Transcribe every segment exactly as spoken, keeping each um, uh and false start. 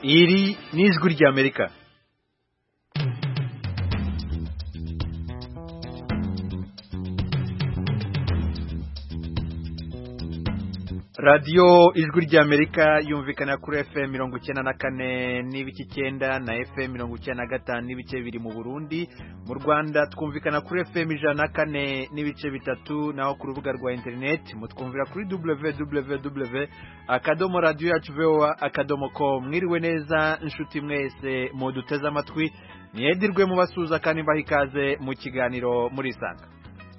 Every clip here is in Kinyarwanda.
iri ni ijwi ry'Amerika. radiyo ijwi ry'Amerika yumvikana kuri F M mirongo icyenda na kane n'ibice icyenda na F M mirongo icyenda na gatanu n'ibice biri mu Burundi. Mu Rwanda twumvikana kuri F M ijana na kane n'ibice bitatu, naho ku rubuga rwa internet mutwumvira kuri w w w akadomo radio yacu voa akadomo com. Mwiriwe neza inshuti mwese muduteze amatwi, niyedirwe mu basuza kandi mbaha ikaze mu kiganiro muri Isanga.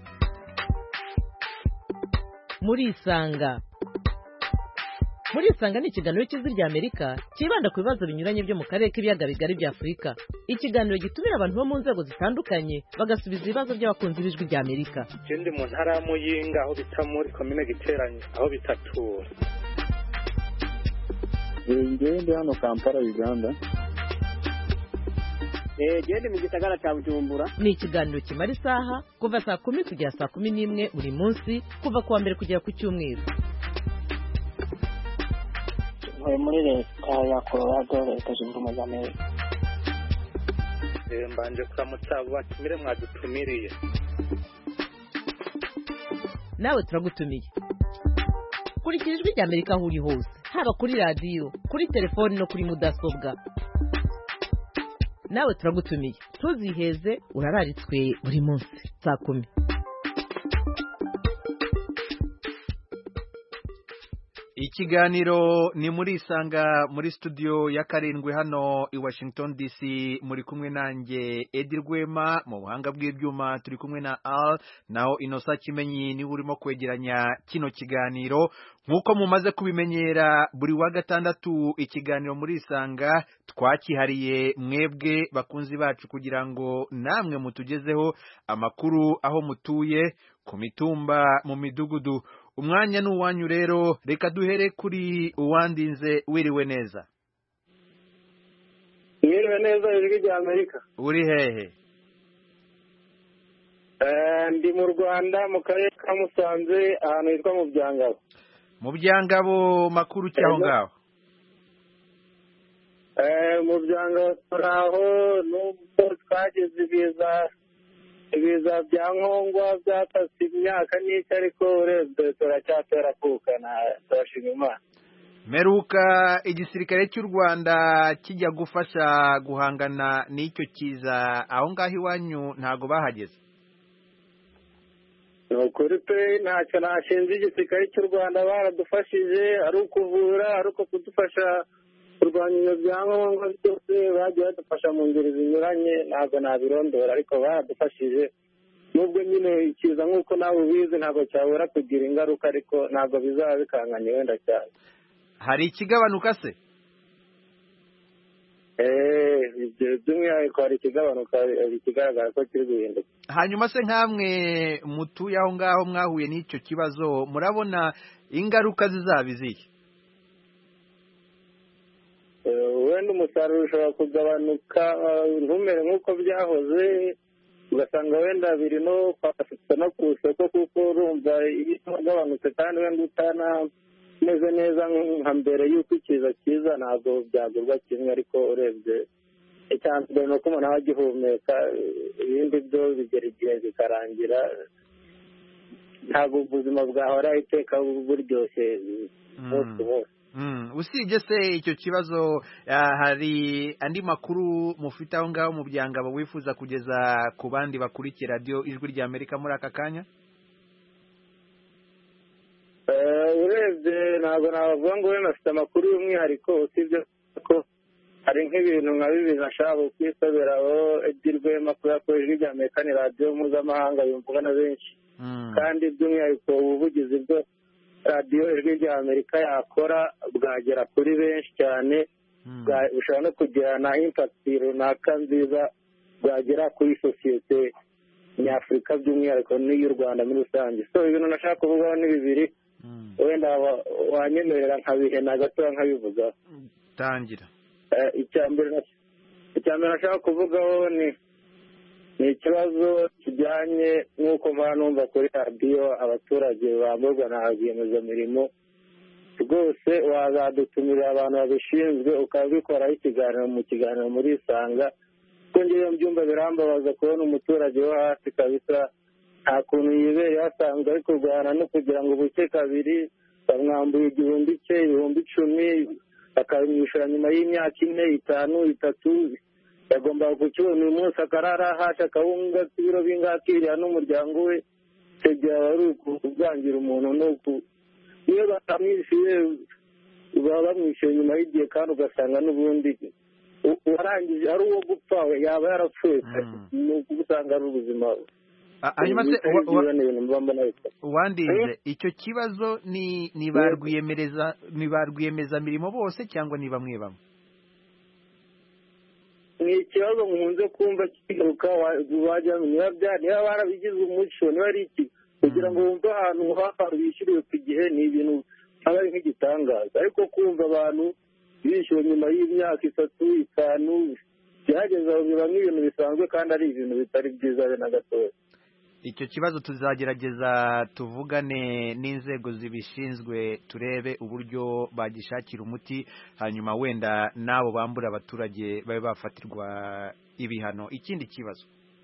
Muri Isanga Muri Isanga ni ikiganiro cy'ijwi ry'Amerika kibanda ku bibazo binyuranye byo mu karere k'ibiyaga bigari bya Afurika. Ikiganiro gitumira abantu bo mu nzego zitandukanye bagasubiza ibibazo by'abakunzi b'ijwi ry'Amerika. Ikindi mu ntara ya Muyinga aho bita muri komine Giteranye aho bitatura. Ngende hano Kampala Uganda. Eh gende mu gisagara cya Bujumbura. Ni ikiganiro kimara isaha kuva saa kumi kugera saa kumi n'imwe buri munsi kuva kuwa mbere kugera ku cyumweru. Muri leta ya Colorado leta zunze ubumwe za Amerika. Eh mbanje kuramutsa batumire mwadutumiriye. Nawe turagutumiye. Kurikira ijwi ry'Amerika aho uri hose, haba kuri radio, kuri telefone no kuri mudasobwa. Nawe turagutumiye. Tuziheze urararitswe buri munsi saa kumi. Ikiganiro ni muri Isanga muri studio ya karindwi hano i Washington D C. Muri kumwe nanjye Edi Rwema, mu buhanga bw'ibyuma turi kumwe na Al, naho Inosa Kimenyi ni urimo kwegeranya kino kiganiro. Nkuko mumaze kubimenyera, buri wa gatandatu ikiganiro muri Isanga twakihariye mwebwe bakunzi bacu kugira ngo namwe mutugezeho amakuru aho mutuye ku mitumba mu midugudu. Umwanya n'uwanyu rero, reka duhere kuri Uwandinze. Wiriwe neza? Wiriwe neza ijwi ry'Amerika. Uri hehe? Eh ndi mu Rwanda mu karere ka Musanze ahantu hitwa mu Byangabo. Mu Byangabo makuru cyaho ngaho? Eh mu Byangabo turaho nubwo twageze ibiza ibiza bya nkongwa byatase imyaka n'iki, ariko urebye turacyatera kukana, turashima Imana. Meruka igisirikare cy'u Rwanda kijya gufasha guhangana n'icyo kiza aho ngaho iwanyu ntago bahageze? Nukuri pe ntacyo nashinze igisirikare cy'u Rwanda, baradufashije ari ukuvura ari uko kudufasha kurwanya ibyo byangombwa byose, bagiye badufasha mu ngeri zinyuranye, ntabwo nabirondora ariko baradufashije. Nubwo nyine ikiza nk'uko nawe ubizi ntabwo cyabura kugira ingaruka, ariko ntabwo bizaba bikanganye wenda cyane. Hari ikigabanuka se? Eh by'umwihariko hari ikigabanuka, ikigaragara ko kiri guhinduka. Hanyuma se nkamwe mutuye aho ngaho mwahuye n'icyo kibazo, murabona ingaruka zizaba izihe? Wenda umusaruro ushobora kugabanuka ntumere nk'uko byahoze, ugasanga wenda biri no kwafata no ku isoko, kuko urumva iyo ugabanutse kandi wenda utanameze neza nka mbere y'uko ikiza kiza ntabwo byagurwa kimwe. Ariko urebye icyambere ni uko umuntu aba agihumeka, ibindi byo bigera igihe bikarangira, ntabwo ubuzima bwahora iteka buryoshye bose bose. Mm, usibye se icyo kibazo, hari andi makuru mufite aho ngaho mu Byangabo wifuza kugeza ku bandi bakurikira radio ijwi ry'Amerika muri aka kanya? Eh urebye ntabwo navuga ngo we nafite amakuru y'umwihariko, usibye ko hari nk'ibintu nka bibiri nashaka kwisabiraho Edi Rwema, kubera ko ijwi ry'Amerika ni radio mpuzamahanga yumvwa na benshi, kandi by'umwihariko ubuvugizi bwo radiyo ijwi ry'Amerika yakora bwagera kuri benshi cyane, bushobora no kugira na impact runaka nziza bwagera kuri sosiyete nyafurika by'umwihariko n'iy'u Rwanda muri rusange. So ibintu nashaka kuvugaho ni bibiri, wenda wanyemerera nkabihena gato nkabivuga. Tangira. Icyambere icyambere nashaka kuvugaho ni ni ikibazo kijyanye n'uko mba numva kuri radiyo abaturage bamburwa na rwiyemezamirimo rwose wazadutumira abantu babishinzwe ukabikoraho ikiganiro mu kiganiro muri Isanga kuko ngewe mbyumva birambabaza kubona umuturage wo hasi kabisa nta kuntu yibereye asanzwe ari kurwana no kugira ngo buke kabiri bamwambuye igihumbi cye ibihumbi icumi bakabimwishyura nyuma y'imyaka ine itanu itatu yagombaga kukibona uyu munsi akarara hasha akawunga k'ibiro bingakiriya n'umuryango we icyo gihe aba ari ukubwangira umuntu nuko iyo batamwishyuye baba bamwishyuye nyuma y'igihe kandi ugasanga n'ubundi warangije ari uwo gupfa yaba yarapfuye ni usanga ari ubuzima hanyuma se wandinze icyo kibazo ni ni ba rwiyemereza ni ba rwiyemezamirimo bose cyangwa ni bamwe bamwe ni ikibazo nkunze kumva kigaruka wajya niba niba barabigize umuco niba ari iki kugira ngo wumve ahantu hafi bishyuriwe ku gihe ni ibintu aba ari nk'igitangaza ariko kumva abantu bishyuwe nyuma y'imyaka itatu itanu byageze aho biba nk'ibintu bisanzwe kandi ari ibintu bitari byiza na gatoya icyo kibazo tuzagerageza tuvugane n'inzego zibishinzwe turebe uburyo bagishakira umuti hanyuma wenda n'abo bambura abaturage babe bafatirwa ibihano ikindi kibazo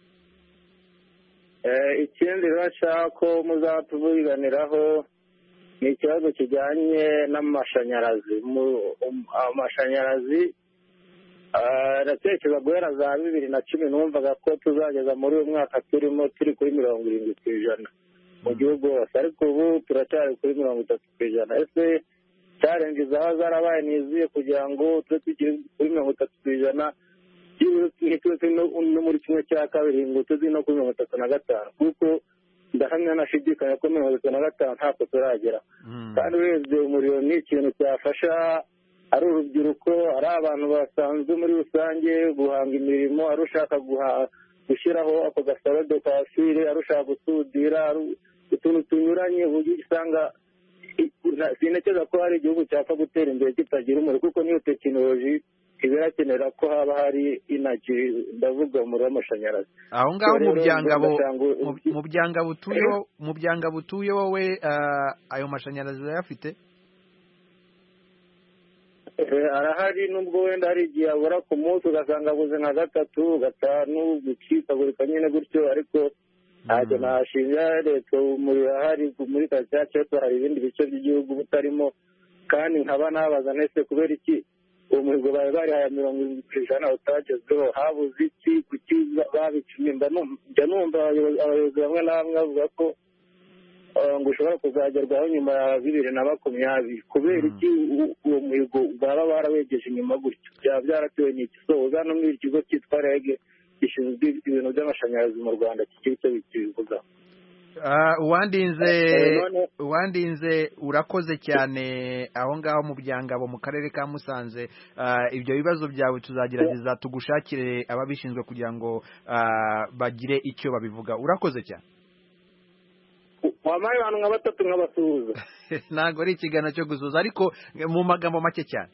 ikindi rero ko muzatuvuganiraho ni ikibazo kijyanye n'amashanyarazi amashanyarazi aratekereza guhera za bibiri na cumi numvaga ko tuzageza muri uyu mwaka turimo turi kuri mirongo irindwi ku ijana mu gihugu hose ariko ubu turacyari kuri mirongo itatu ku ijana ese cyarenze aho zarabaye nizuye kugira ngo tube tukiri kuri mirongo itatu ku ijana no muri kimwe cya kabiri ngo tuzi no kuri mirongo itatu na gatanu kuko ndahamya nashidikanya ko mirongo itatu na gatanu ntabwo turagera kandi urebye umuriro ni ikintu cyafasha ari urubyiruko ari abantu basanzwe muri rusange guhanga imirimo ari ushaka gushyiraho ako gasaro de kwafire ari ushaka gusudira utuntu tunyuranye uburyo usanga sinekeza ko hari igihugu cyapfa gutera imbere kitagira umuriro kuko niyo tekinoloji ibirakenera ko haba hari inagi ndavuga umuriro w'amashanyarazi aho ngaho mu byangabo mu byangabo utuyeho mu byangabo utuye wowe ayo mashanyarazi urayafite arahari nubwo wenda hari igihe abura ku munsi ugasanga abuze nka gatatu gatanu gucikagurika nyine gutyo ariko ntacyo nashinja leta umuriro ahari muri karitsiye yacu hari ibindi bice by'igihugu butarimo kandi nkaba nabaza nese kubera iki uwo muhigo bari barihaye mirongo irindwi ku ijana utagezweho habuze iki kuki babicumye njya numva abayobozi bamwe na bamwe bavuga ko ngo ushobora kuzagerwaho nyuma ya bibiri na makumyabiri kubera iki uwo muhigo baba barawegeje inyuma gutyo byaba byaratewe n'iki so uzana muri ikigo cyitwa rege gishinzwe ibintu by'amashanyarazi mu rwanda kikiri cyo bikibivugaho uwandinze uwandinze urakoze cyane aho ngaho mu byangabo mu karere ka Musanze ibyo bibazo byawe tuzagerageza tugushakire ababishinzwe kugira ngo bagire icyo babivuga urakoze cyane wabaye abantu nka batatu nk'abasuhuza ntabwo ari ikiganiro cyo gusuhuza ariko mu magambo make cyane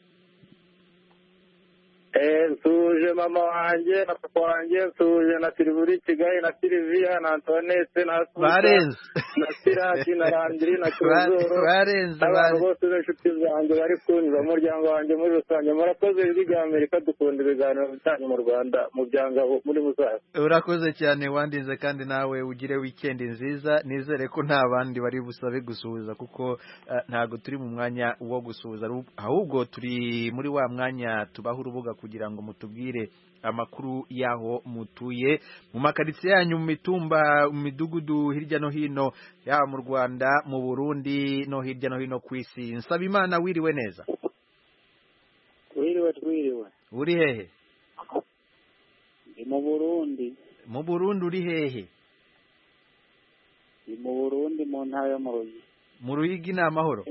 nsuje mama wanjye na papa wanjye nsuje na Silivuri Kigali na Siliviya na Antoinette na barenze na Sirati na Landiri na Trezoro barenze abantu bose b'inshuti zanjye bari kunyura umuryango wanjye muri rusange murakoze ijwi rya Amerika dukunda ibiganiro bitanye mu Rwanda mu byangabo muri Musanze urakoze cyane wandinze kandi nawe ugire weekend nziza nizere ko nta bandi bari busabe gusuhuza kuko ntago turi mu mwanya wo gusuhuza ahubwo turi muri wa mwanya tubaho urubuga kugira ngo mutubwire amakuru yaho mutuye mu makaritsiye yanyu mu mitumba mu midugudu hirya no hino yaba mu Rwanda mu Burundi no hirya no hino ku isi nsaba Imana wiriwe neza wiriwe twiriwe uri hehe ni mu Burundi mu Burundi uri hehe ni mu Burundi mu ntara yo mu Ruyigi mu Ruyigi ni amahoro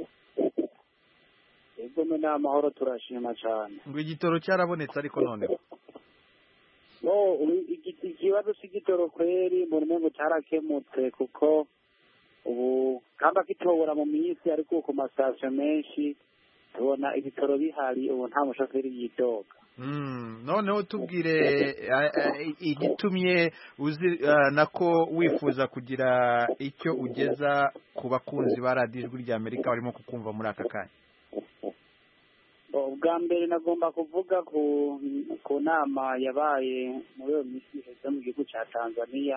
ego ni amahoro turashima cyane ngo igitoro cyarabonetse ariko noneho no ikibazo cy'igitoro kweri mu rumengo cyarakemutse kuko ubu kamba kitobora mu minsi ariko ku mastation menshi tubona ibitoro bihari ubu nta mushoferi yidoga Mm, noneho tubwire igitumye uzi nako wifuza kugira icyo ugeza ku bakunzi ba Radio Ijwi rya Amerika barimo kukumva muri aka kanya. ubwa mbere nagomba kuvuga ku ku nama yabaye muri iyo minsi iheze mu gihugu cya Tanzania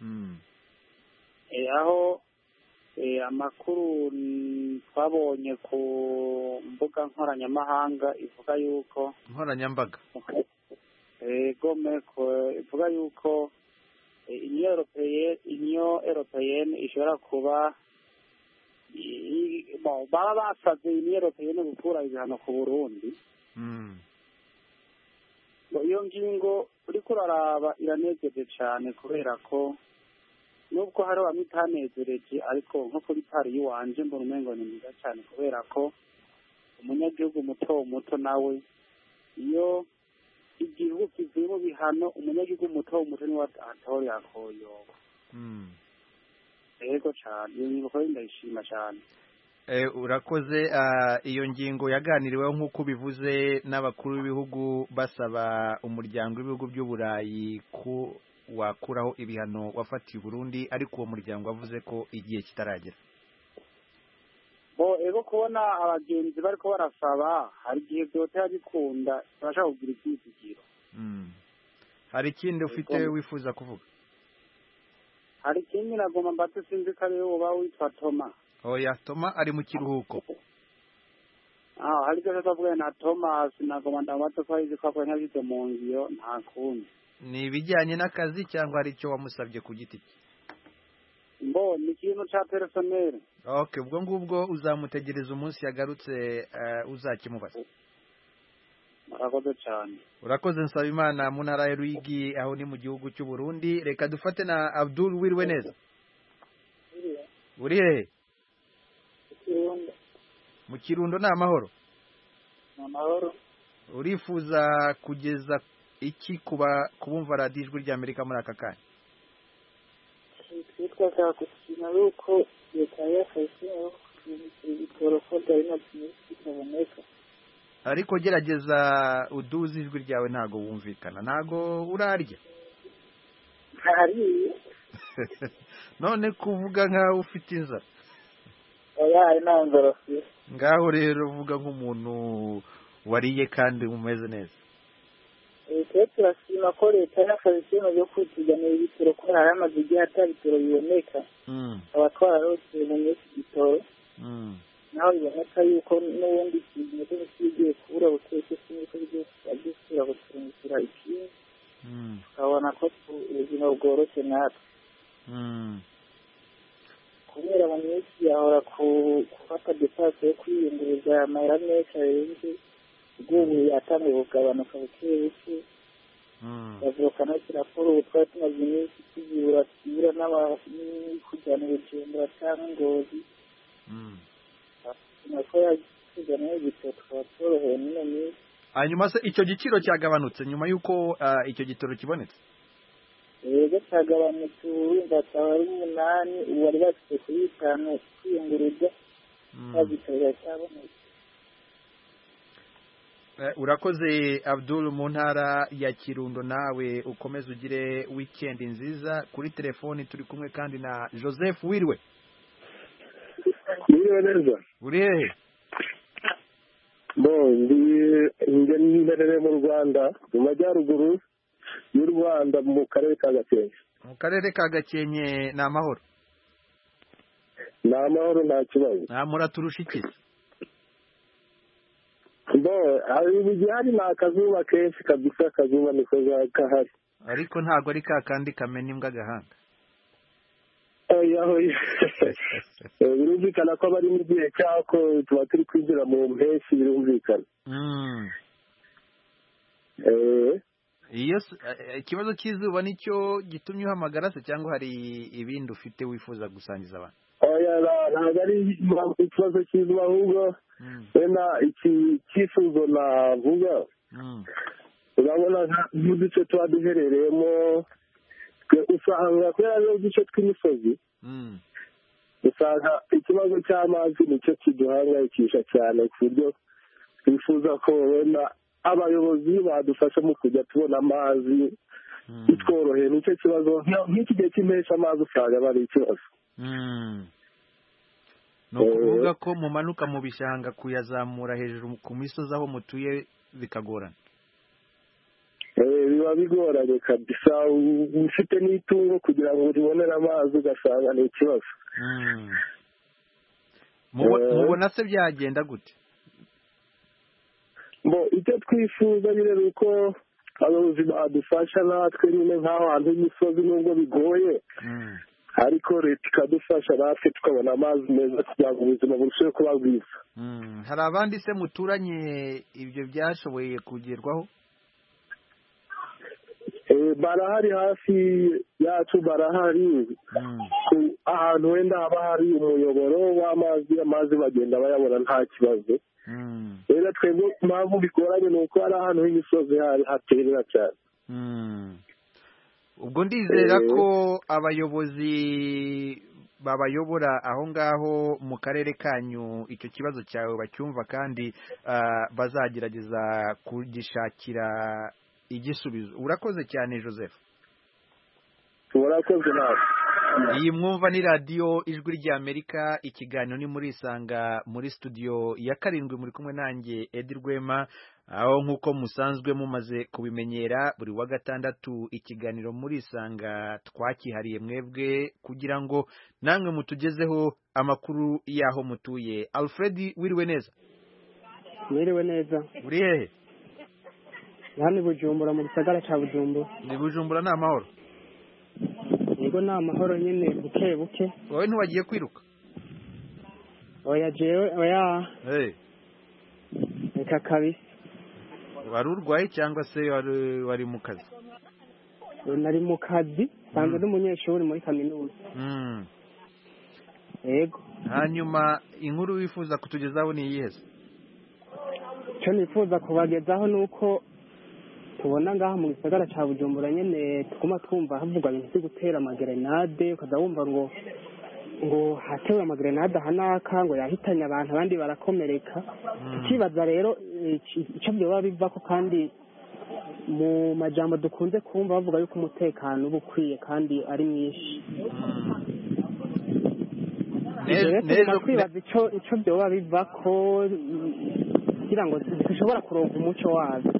aho amakuru twabonye ku mbuga nkoranyamahanga ivuga yuko nkoranyambaga gome ivuga yuko inyo europeyeni ishobora kuba baba basabye inyo europeyeni gukura ibihano ku Burundi. Iyo ngingo uriko uraraba iranejeje cyane kubera ko nubwo hari bamwe itanezereje ariko nko kuri pari y'uwanje mbona umengo ni mwiza cyane kubera ko umunyagihugu muto muto nawe iyo igihugu kivuye mu bihano umunyagihugu muto muto niwe atori yakoyoba. Yego cyane iyo ngingo kandi ndayishima cyane. Urakoze. Iyo ngingo yaganiriweho nk'uko bivuze n'abakuru b'ibihugu basaba umuryango w'ibihugu by'uburayi ko wakuraho ibihano wafatiye Burundi ariko uwo muryango wavuze ko igihe kitaragera. Bo ego kubona abagenzi bariko barasaba hari igihe byotera bikunda barashaka kugira ibyizigiro. Hari ikindi ufite wifuza kuvuga? Hari ikindi nagomba mbatse sinzi ko ariwe uba witwa Toma. Oya, Toma ari mu kiruhuko. Ah, hari cyo twavuga na Thomas nagomba ndabatse ko yize ko ntabyize mu ngiro nta kundi. Ni ibijyanye n'akazi cyangwa ari cyo wamusabye ku giti cye? Mbo ni ikintu cya personnel. Okay, ubwo ngubwo uzamutegereza umunsi yagarutse uzakimubaza. Murakoze cyane. Urakoze Nsabimana mu ntara ya Ruyigi aho ni mu gihugu cy'u Burundi. Reka dufate na Abdul Wirwe neza. Uri he? Kirundo. Mu Kirundo ni amahoro? Amahoro. Urifuza kugeza iki kuba kubumva radiyo ijwi rya Amerika muri aka kanya? Twitwa kushima yuko leta yafashe aho ibitoro ko dari na byinshi. Ariko gerageza uduze ijwi ryawe ntago wumvikana, ntago urarya. Hari. None kuvuga nkaho ufite inzara. Oya, ari na nzara. Ngaho rero uvuga nk'umuntu wariye kandi umeze neza. Leta turashima ko leta yafashe ikintu cyo kwizigamira ibitoro ko hari amazu igihe atari ibitoro biboneka. Abatwara rose mu minsi igitoro. Naho biboneka yuko n'ubundi ikintu cyo kigiye kubura buteke siniko bigiye kugusura guturungura ikintu. Ukabona ko ubuzima bworoshye natwe. Kubera mu minsi yahora gufata depase yo kwiyunguriza amahera menshi arenze ubwo yatangiye kugabanuka buke buke. Bavuka no kiraporo ubu twari tumaze iminsi tuzibura tubura n'abakujyana Bujumbura cyangwa Ngozi. Nako yakujyana igitoro tukaba tworoheye n'ino minsi. Hanyuma se icyo giciro cyagabanutse nyuma y'uko icyo gitoro kibonetse? Yego cyagabanutse urumva cyaba ari umunani ubu bari bafite kuri bitanu kwiyunguruza bagitoro cyabonetse. Urakoze Abdul mu ntara ya Kirundo, nawe ukomeze ugire weekend nziza. Kuri telefoni turi kumwe kandi na Joseph Wirwe. Wirwe neza. Uri hehe? Bo ndi ngerere mu Rwanda mu majyaruguru y'u Rwanda mu karere ka Gakenke. Mu karere ka Gakenke ni amahoro? Ni amahoro nta kibazo. Nta muraturusha iki? Bo hari igihari na akazuba kenshi kabisa, akazuba niko kahari. Ariko ntago ari ka kandi kamena imbwa agahanga. Oya oya. Birumvikana ko bari mu gihe cyako tuba turi kwinjira mu mpeshyi, birumvikana. Eh. Iyo ikibazo cy'izuba nicyo gitumye uhamagara se cyangwa hari ibindi ufite wifuza gusangiza abantu? Oya ntabwo ari ikibazo cy'izuba ahubwo wenda iki cyifuzo navuga. Urabona nk'uduce tuba duherereyemo usanga kubera n'uduce tw'imisozi usanga ikibazo cy'amazi nicyo kiduhangayikisha cyane ku buryo twifuza ko wenda abayobozi badufasha mu kujya tubona amazi bitworoheye. Nicyo kibazo nk'iki gihe cy'impeshyi amazi usanga bari ikibazo. no kuvuga ko mumanuka mu bishanga kuyazamura hejuru ku misozi aho mutuye bikagorana. Eh biba bigoranye kabisa, ufite n'itungo kugira ngo ribonere amazi ugasanga ni ikibazo. Mubona se byagenda gute? Bo icyo twifuza nyine uko abayobozi badufasha natwe nyine nk'aho hantu h'imisozi nubwo bigoye, ariko leta ikadufasha natwe tukabona amazi meza kugira ngo ubuzima burusheho kuba bwiza. Hari abandi se muturanye ibyo byashoboye kugerwaho? Barahari hafi yacu, barahari ahantu wenda haba hari umuyoboro w'amazi, amazi bagenda bayabona nta kibazo. Rero twebwe mpamvu bigoranye ni uko hari ahantu h'imisozi haterera cyane. Ubwo ndizera ko abayobozi babayobora aho ngaho mu karere kanyu icyo kibazo cyawe bacyumva kandi bazagerageza kugishakira igisubizo. Urakoze cyane Joseph. Urakoze nawe. Iyi mwumva ni radio Ijwi ry'Amerika, ikiganiro ni muri Isanga muri studio ya karindwi, muri kumwe nanjye Edi Rwema, aho nkuko musanzwe mumaze kubimenyera buri wa gatandatu ikiganiro muri Isanga twakihariye mwebwe kugira ngo namwe mutugezeho amakuru yaho mutuye. Alfred, wiriwe neza? Wiriwe neza. Uri hehe? Hano Bujumbura, mu gisagara cya Bujumbura. Ni Bujumbura na amahoro? Yego na amahoro nyine buke buke. Wowe ntiwagiye kwiruka? Oya jewe oya. Eh. Eka kabisa. Wari urwaye cyangwa se wari wari mu kazi? Nari mu kazi, sanzwe ndi umunyeshuri muri kaminuza. Mm. Yego. Hanyuma inkuru wifuza kutugezaho ni iyihe? Cyo nifuza kubagezaho nuko tubona ngaha mu gisagara cya Bujumbura nyene tukuma twumva havugwa ibintu byo gutera amagrenade, ukaza wumva ngo ngo hatewe amagrenade hanaka ngo yahitanye abantu abandi barakomereka. Tukibaza rero icyo byo biva ko, kandi mu majambo dukunze kumva bavuga yuko umutekano uba ukwiye kandi ari mwinshi. Neza kwibaza icyo icyo byo biva ko kugira ngo dushobora kuronka umuco wazo.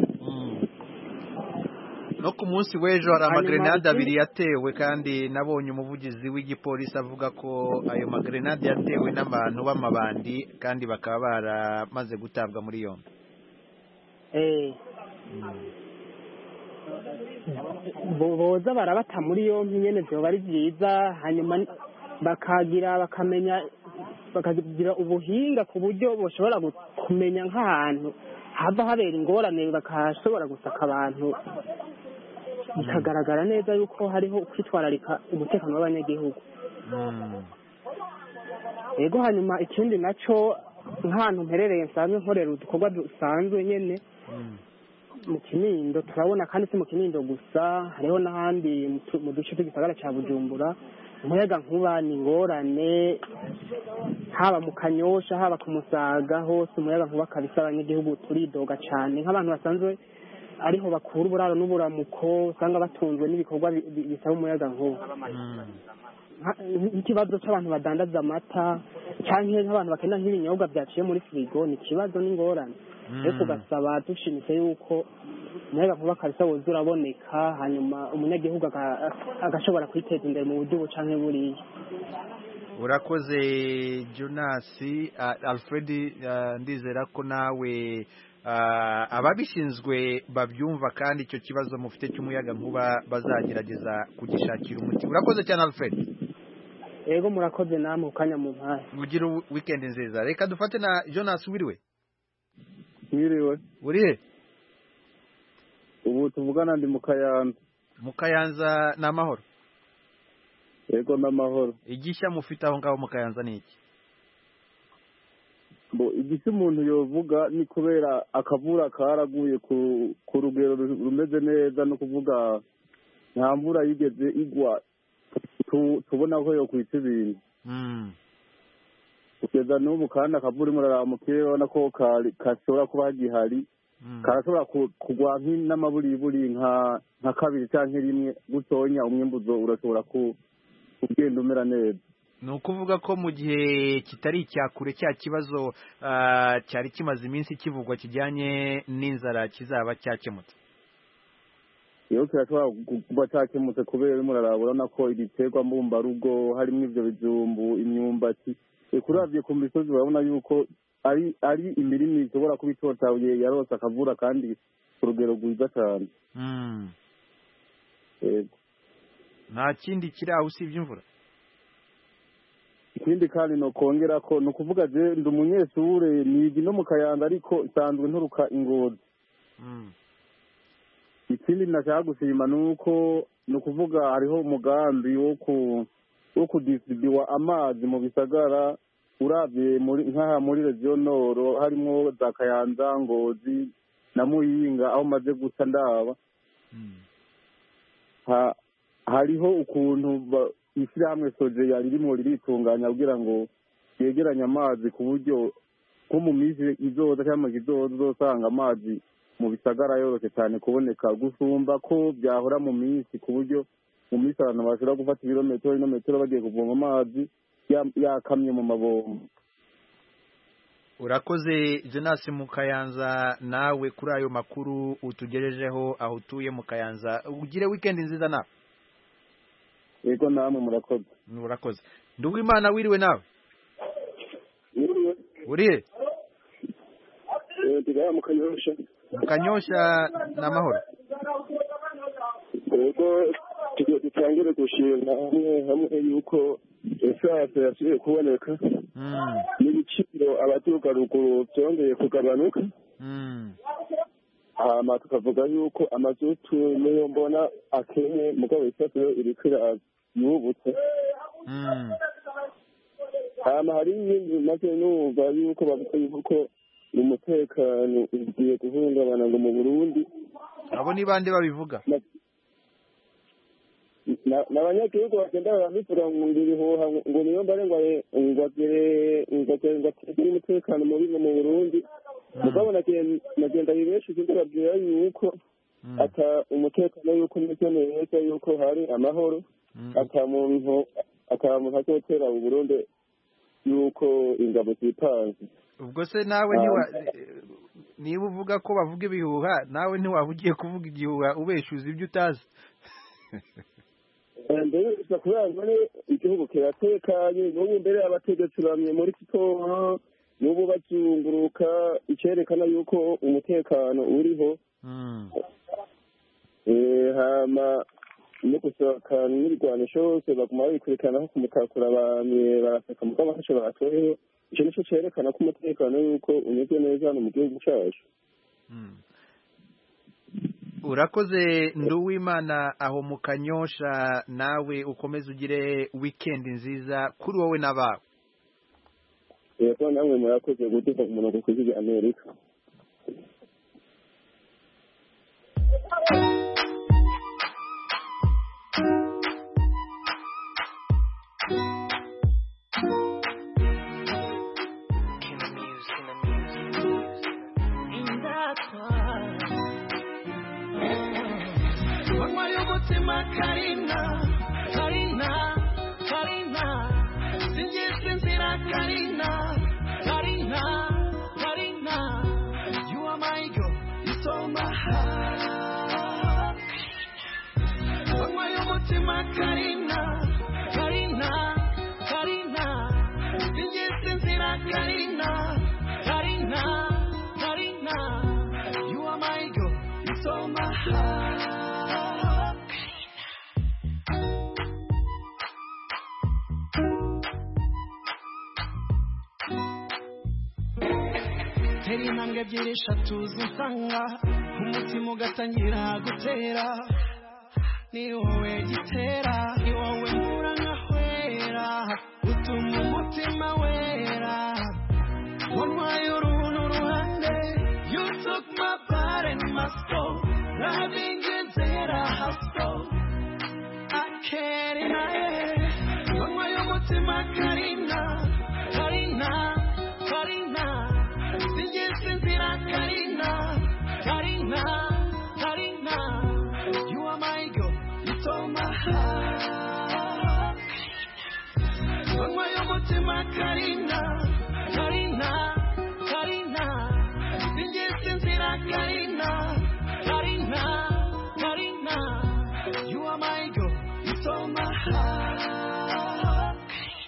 No ku munsi w'ejo hari amagrenade abiri yatewe, kandi nabonye umuvugizi w'igipolisi avuga ko ayo magrenade yatewe n'abantu b'amabandi kandi bakaba baramaze gutabwa muri yombi. Eh. Boza barabata muri yombi nyene byo bari byiza, hanyuma bakagira bakamenya bakagira ubuhinga ku buryo boshobora kumenya nk'ahantu hava habera ingorane bakashobora gusaka abantu, bikagaragara neza yuko hariho kwitwararika umutekano w'abanyagihugu. Yego, hanyuma ikindi naco nk'ahantu mperereye nsanzwe nkorera udukorwa dusanzwe nyene mu Kinindo, turabona kandi si mu Kinindo gusa, hariho n'ahandi mu duce tw'igisagara cya Bujumbura umuyaga nkuba ni ingorane, haba mu Kanyosha haba ku Musaga hose umuyaga nkuba kabisa. Abanyagihugu turidoga cyane nk'abantu basanzwe ariho bakura uburaro n'uburamuko, usanga batunzwe n'ibikorwa bisaba umuyaga nkuba. Ikibazo cy'abantu badandaza amata cyangwa nk'abantu bakenda nk'ibinyobwa byaciye muri firigo ni ikibazo n'ingorane. Ariko ugasaba dushimitse yuko umuyaga nkuba kabisa woza uraboneka, hanyuma umunyagihugu agashobora kwiteza imbere mu buryo bucanke buriya. Urakoze Jonas. Alfred, ndizera ko nawe ababishinzwe babyumva kandi icyo kibazo mufite cy'umuyaga nkuba bazagerageza kugishakira umuti. Urakoze cyane Alfred. Yego, murakoze namwe ukanya mu mpaye. Mugira weekend nziza. Reka dufate na Jonas. Wiriwe? Wiriwe. Uri he? Ubu tuvugana ndi mu Kayanza. Mu Kayanza na amahoro? Yego n'amahoro. Igishya mufite aho ngaho mu Kayanza ni iki? Bo igisi umuntu yovuga ni kubera akavura karaguye ku ku rugero rumeze neza, no kuvuga nta mvura yigeze igwa tubona ko yo kwita ibintu. Mm. Kugeza n'ubu kandi akavura imuraramukiye ubona ko kashobora kuba gihari. Karashobora kugwa n'amaburiburi nka nka kabiri cyangwa rimwe, gutonya umwimbuzo urashobora ku kugenda umera neza. ni ukuvuga ko mu gihe kitari icyakure cya kibazo cyari kimaze iminsi kivugwa kijyanye n'inzara kizaba cyakemutse. iyo kirashobora kuba cyakemutse kubera murarabona ko ibiterwa mbumbarugo harimo ibyo bijumbu imyumbati kuravye ku misozi urabona yuko ari ari imirimo ishobora kuba itotabuye yarose akavura kandi ku rugero rwiza cyane. nta kindi kiri aho usibye imvura. ikindi kandi no kongera ko no kuvuga je ndi umunyeshure nigi no mu Kayanza ariko nsanzwe nturuka Ingozi. ikindi nashaka gushima nuko no kuvuga hariho umugambi wo ku wo kudistribuwa amazi mu bisagara uravye muri nkaha muri region Nord harimo za Kayanza Ngozi na Muyinga aho maze gusa ndaba. ha hariho ukuntu ishyirahamwe soje yari ririmo riritunganya kugira ngo yegeranye amazi ku buryo nko mu minsi izoza cyangwa izoza uzosanga amazi mu bisagara yoroshye cyane kuboneka gusumba ko byahora mu minsi ku buryo mu minsi abantu bashobora gufata ibirometero n'ibirometero bagiye kuvoma amazi yakamye mu mabombo. urakoze Jonas mu Kayanza nawe kuri ayo makuru utugejejeho aho utuye mu Kayanza. ugire weekend nziza nawe. yego namwe murakoze. murakoze. Nduwimana wiriwe nawe. wiriwe. urihe? eh ndiga mu Kanyosha. mu Kanyosha n'amahoro. yego tugiye dutangire gushima hamwe hamwe yuko esase yasubiye kuboneka. n'ibiciro abaturuka ruguru byongeye kugabanuka. hama tukavuga yuko amazutu niyo mbona akenye mugabo isafiro irikira yubutse. hama hari ibindi maze numva yuko bavuga yuko umutekano ugiye guhungabana ngo mu Burundi. abo ni bande babivuga? n'abanyagihugu bagenda barabivuga ngo ibihuha ngo niyo mbare ngo ngwagere ngwagere umutekano mubi mu Burundi. mugabo nagenda bibesheje ndababwira yuko ata umutekano yuko umeze neza yuko hari amahoro ata muntu ata muntu azotera u Burundi yuko ingabo zipanze. ubwo se nawe niwa niba uvuga ko bavuga ibihuha nawe ntiwaba ugiye kuvuga igihuha ubeshuza ibyo utazi. mbere gusa kubera ngo igihugu kiratekanye n'ubu mbere abategetsi bamye muri siporo n'ubu bazunguruka icyerekana yuko umutekano uriho. hama no gusohoka n'irwanisho hose baguma bikurikirana nko kumutakura bamye baraseka mugabo ntacyo batoyeho. icyo nicyo cyerekana ko umutekano yuko umeze neza hano mu gihugu cyacu. urakoze Nduwimana aho mu Kanyosha nawe ukomeze ugire weekend nziza kuri wowe n'abawe. yego namwe murakoze gutuka ku murongo kuri Amerika. Karina, Karina, Karina, sinjye nzira Karina, Karina, Karina, you are my girl, you stole my heart. Mama y'umutima Karina, Karina, Karina, sinjye nzira Karina, Karina, Karina, you are my girl, you stole my heart. intambwe ebyiri eshatu zisanga umutima ugatangira gutera ni wowe gitera ni wowe nkura nkahwera utuma umutima wera wantwaye uruhu ruhande you took my part and my soul loving you zera hustle I can't deny it wantwaye umutima Karina Karina Karina Karina, Karina, Karina, you are my girl, you stole my heart. Karina, Karina, Karina, sinjye inzira Karina, Karina, Karina, you are my girl, you stole my heart.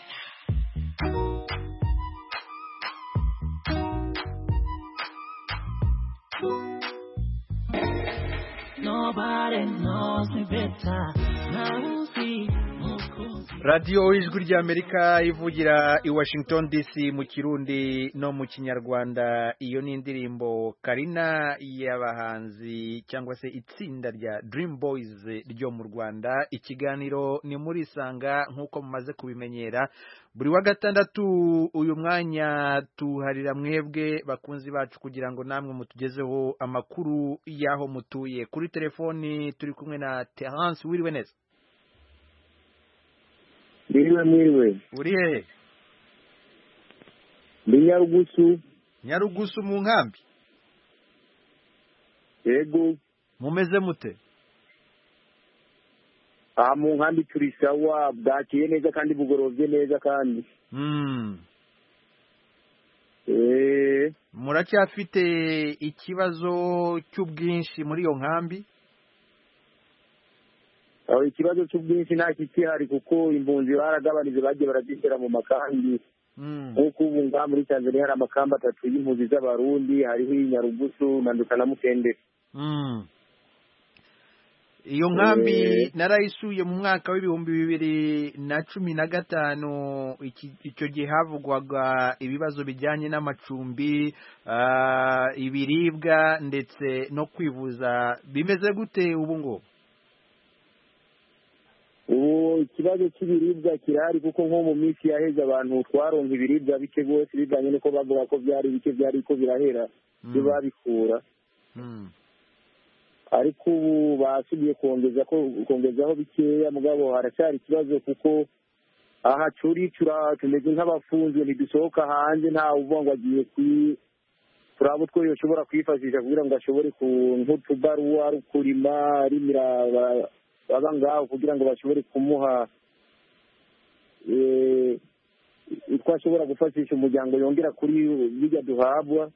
Nobody knows me better. Now see. radiyo ijwi ry'amerika ivugira i Washington D C mu kirundi no mu kinyarwanda. Iyo ni indirimbo Karina y'abahanzi cyangwa se itsinda rya Dream Boys ryo mu Rwanda. Ikiganiro ni muri Isanga nk'uko mumaze kubimenyera buri wa gatandatu. Uyu mwanya tuharira mwebwe bakunzi bacu kugira ngo namwe mutugezeho amakuru y'aho mutuye. Kuri telefoni turi kumwe na Terence. Wiriwe neza? Mwiriwe mwiriwe. Uri hehe? Ndi Nyarugusu. Nyarugusu mu nkambi? Yego. Mumeze mute? Ah, mu nkambi turi sawa, bwakiye neza kandi bugorovye neza kandi. Mm. Eh, muracyafite ikibazo cy'ubwinshi muri iyo nkambi? aho ikibazo cy'ubwinshi nta kikihari kuko impunzi baragabanije bagiye baradisera mu makambi. Nk'uko ubu ngaha muri Tanzania hari amakamba atatu y'impunzi z'abarundi, hariho Nyarugusu na Nduta na Mutendere. Iyo nkambi narayisuye mu mwaka w'ibihumbi bibiri na cumi na gatanu. Icyo gihe havugwaga ibibazo bijyanye n'amacumbi, ibiribwa ndetse no kwivuza. Bimeze gute ubu ngubu? Ubu ikibazo cy'ibiribwa kirahari kuko nko mu minsi yaheze abantu twaronka ibiribwa bike rwose bivanye n'uko bavuga ko byari bike byari ko birahera byo babikura. Ariko ubu basubiye kongeza ko kongezaho bikeya, mugabo haracyari ikibazo kuko aha turi tumeze nk'abafunzwe, ntidusohoka hanze, nta uvuga ngo agiye kwi turabo two yoshobora kwifashisha kugira ngo ashobore nk'utubaruwa kurima arimira baba ngaho kugira ngo bashobore kumuha uko ashobora gufashisha umuryango yongera kuri bijya duhabwa.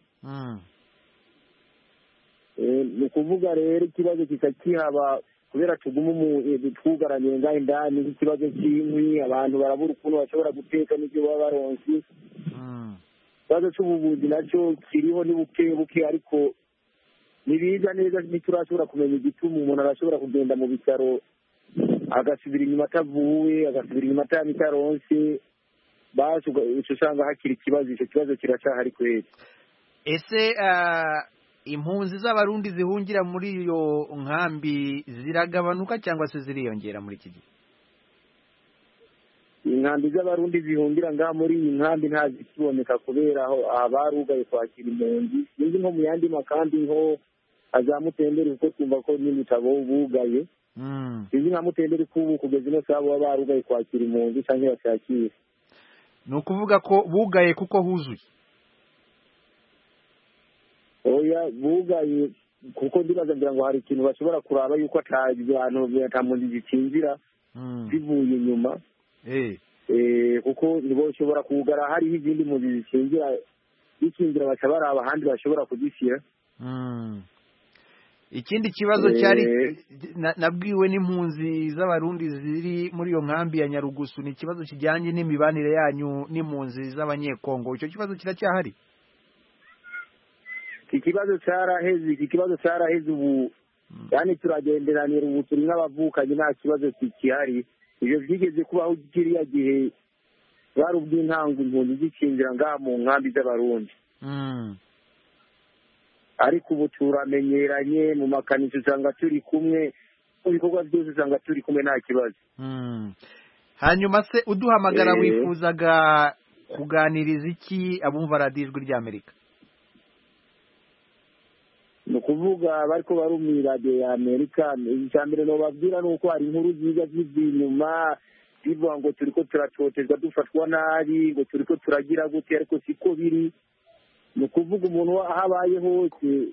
Ni ukuvuga rero ikibazo kikakihaba kubera tuguma twugaranye ngaho indani, nk'ikibazo cy'inkwi, abantu barabura ukuntu bashobora guteka n'ibyo baba baronse. Ikibazo cy'ubuvuzi nacyo kiriho ni buke buke, ariko nibiza neza ntiturashobora kumenya igituma umuntu arashobora kugenda mu bitaro agasubira inyuma atavuwe, agasubira inyuma ataronse, basi usanga hakiri ikibazo. Icyo kibazo kiracyahari kwezi. Ese impunzi z'abarundi zihungira muri iyo nkambi ziragabanuka cyangwa se ziriyongera muri iki gihe? Inkambi z'abarundi zihungira ngaha muri iyi nkambi nta zikiboneka kubera aho abarugaye kwakira impunzi. Sinzi nko mu yandi makambi nko azamutendere kuko twumva ko nyine utabo bugaye. Sinzi nka Mutendere kubu kugeza ino saha baba barugaye kwakira impunzi cyangwa bashakira. Ni ukuvuga ko bugaye kuko huzuye? Oya, bugaye kuko ndibaza ngira ngo hari ikintu bashobora kuraba yuko atazi abantu batampunzi zikinjira bivuye inyuma. Eh. Eh, kuko nibo bashobora kugara hari izindi mpunzi zikinjira bikinjira baca baraba ahandi bashobora kugishyira. Ikindi kibazo cyari nabwiwe n'impunzi z'abarundi ziri muri iyo nkambi ya Nyarugusu ni ikibazo kijyanye n'imibanire yanyu n'impunzi z'abanyekongo. Icyo kibazo kiracyahari? Ikibazo cyaraheze, iki kibazo cyaraheze ubu, yani turagenderanira ubu turi nk'abavukanye, nta kibazo kikihari. Ibyo byigeze kubaho kiriya gihe bari ubw'intango impunzi zikinjira ngaha mu nkambi z'abarundi. Ariko ubu turamenyeranye, mu makanisa usanga turi kumwe, mu bikorwa byose usanga turi kumwe nta kibazo. Hanyuma se uduhamagara wifuzaga kuganiriza iki abumva radiyo ijwi ry'Amerika? ni ukuvuga bariko barumira radiyo ya Amerika. Icya mbere nobabwira ni uko hari inkuru nziza zivuye inyuma zivuga ngo turiko turatotezwa dufatwa nabi, ngo turiko turagira gute, ariko siko biri. Ni ukuvuga umuntu aho abaye hose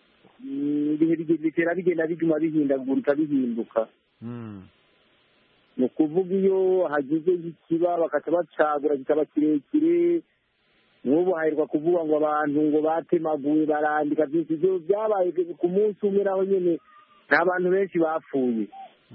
ibihe bitera bigenda biguma bihindagurika bihinduka. ni ukuvuga iyo hagize ikiba bakaca bacagura kikaba kirekire nk'ubu haherwa kuvuga ngo abantu ngo batemaguye barandika byinshi ibyo byabaye ku munsi umwe naho nyine nta bantu benshi bapfuye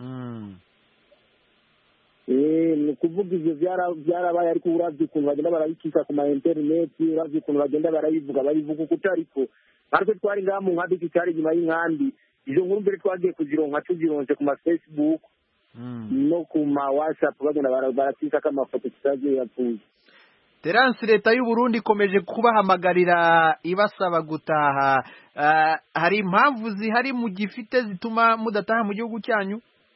ni ukuvuga ibyo byarabaye ariko urabye ukuntu bagenda barabikika ku ma interineti urabye ukuntu bagenda barabivuga babivuga uko utariko natwe twari ngaha mu nkambi cyari inyuma y'inkambi izo nkuru mbere twagiye kuzironka tuzironse ku ma Facebook no ku ma WhatsApp bagenda barakisaka amafoto tutagiye yapfuye. Terence, leta y'u Burundi ikomeje kubahamagarira ibasaba gutaha. Uh, hari impamvu zihari mu gifite zituma mudataha mu gihugu cyanyu?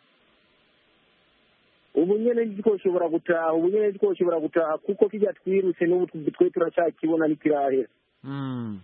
Ubu nyene ndikoshobora gutaha, ubu nyene ndikoshobora gutaha kuko kijya twirutse n'ubu twe turacyakibona nikirahera. Mm.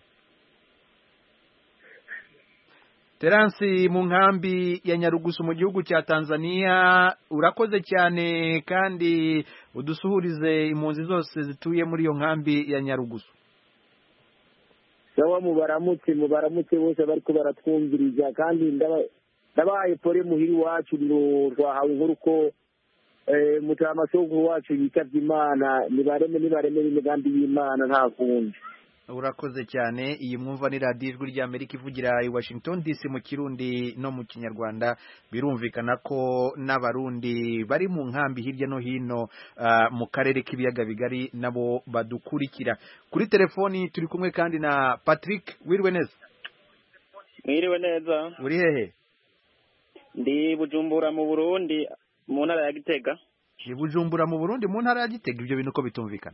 Terence, mu nkambi ya Nyarugusu mu gihugu cya Tanzania, urakoze cyane kandi udusuhurize impunzi zose zituye muri iyo nkambi ya Nyarugusu. Sawa, mubaramutse mubaramutse bose bariko baratwumviriza kandi ndabaye pore muhiri wacu rwahawe inkuru ko eh mutama soguru wacu yitavye Imana, nibareme nibareme imigambi y'Imana nta kundi. Urakoze cyane. Iyi mwumva ni radio Ijwi rya Amerika ivugira i Washington D C mu Kirundi no mu Kinyarwanda. Birumvikana ko n'abarundi bari mu nkambi hirya no hino uh, mu karere k'ibiyaga bigari nabo badukurikira. Kuri telefoni turi kumwe kandi na Patrick. Wiriwe neza? Mwiriwe neza. Uri hehe? Ndi Bujumbura mu Burundi mu ntara ya Gitega. Ndi Bujumbura mu Burundi mu ntara ya Gitega, ibyo bintu ko bitumvikana?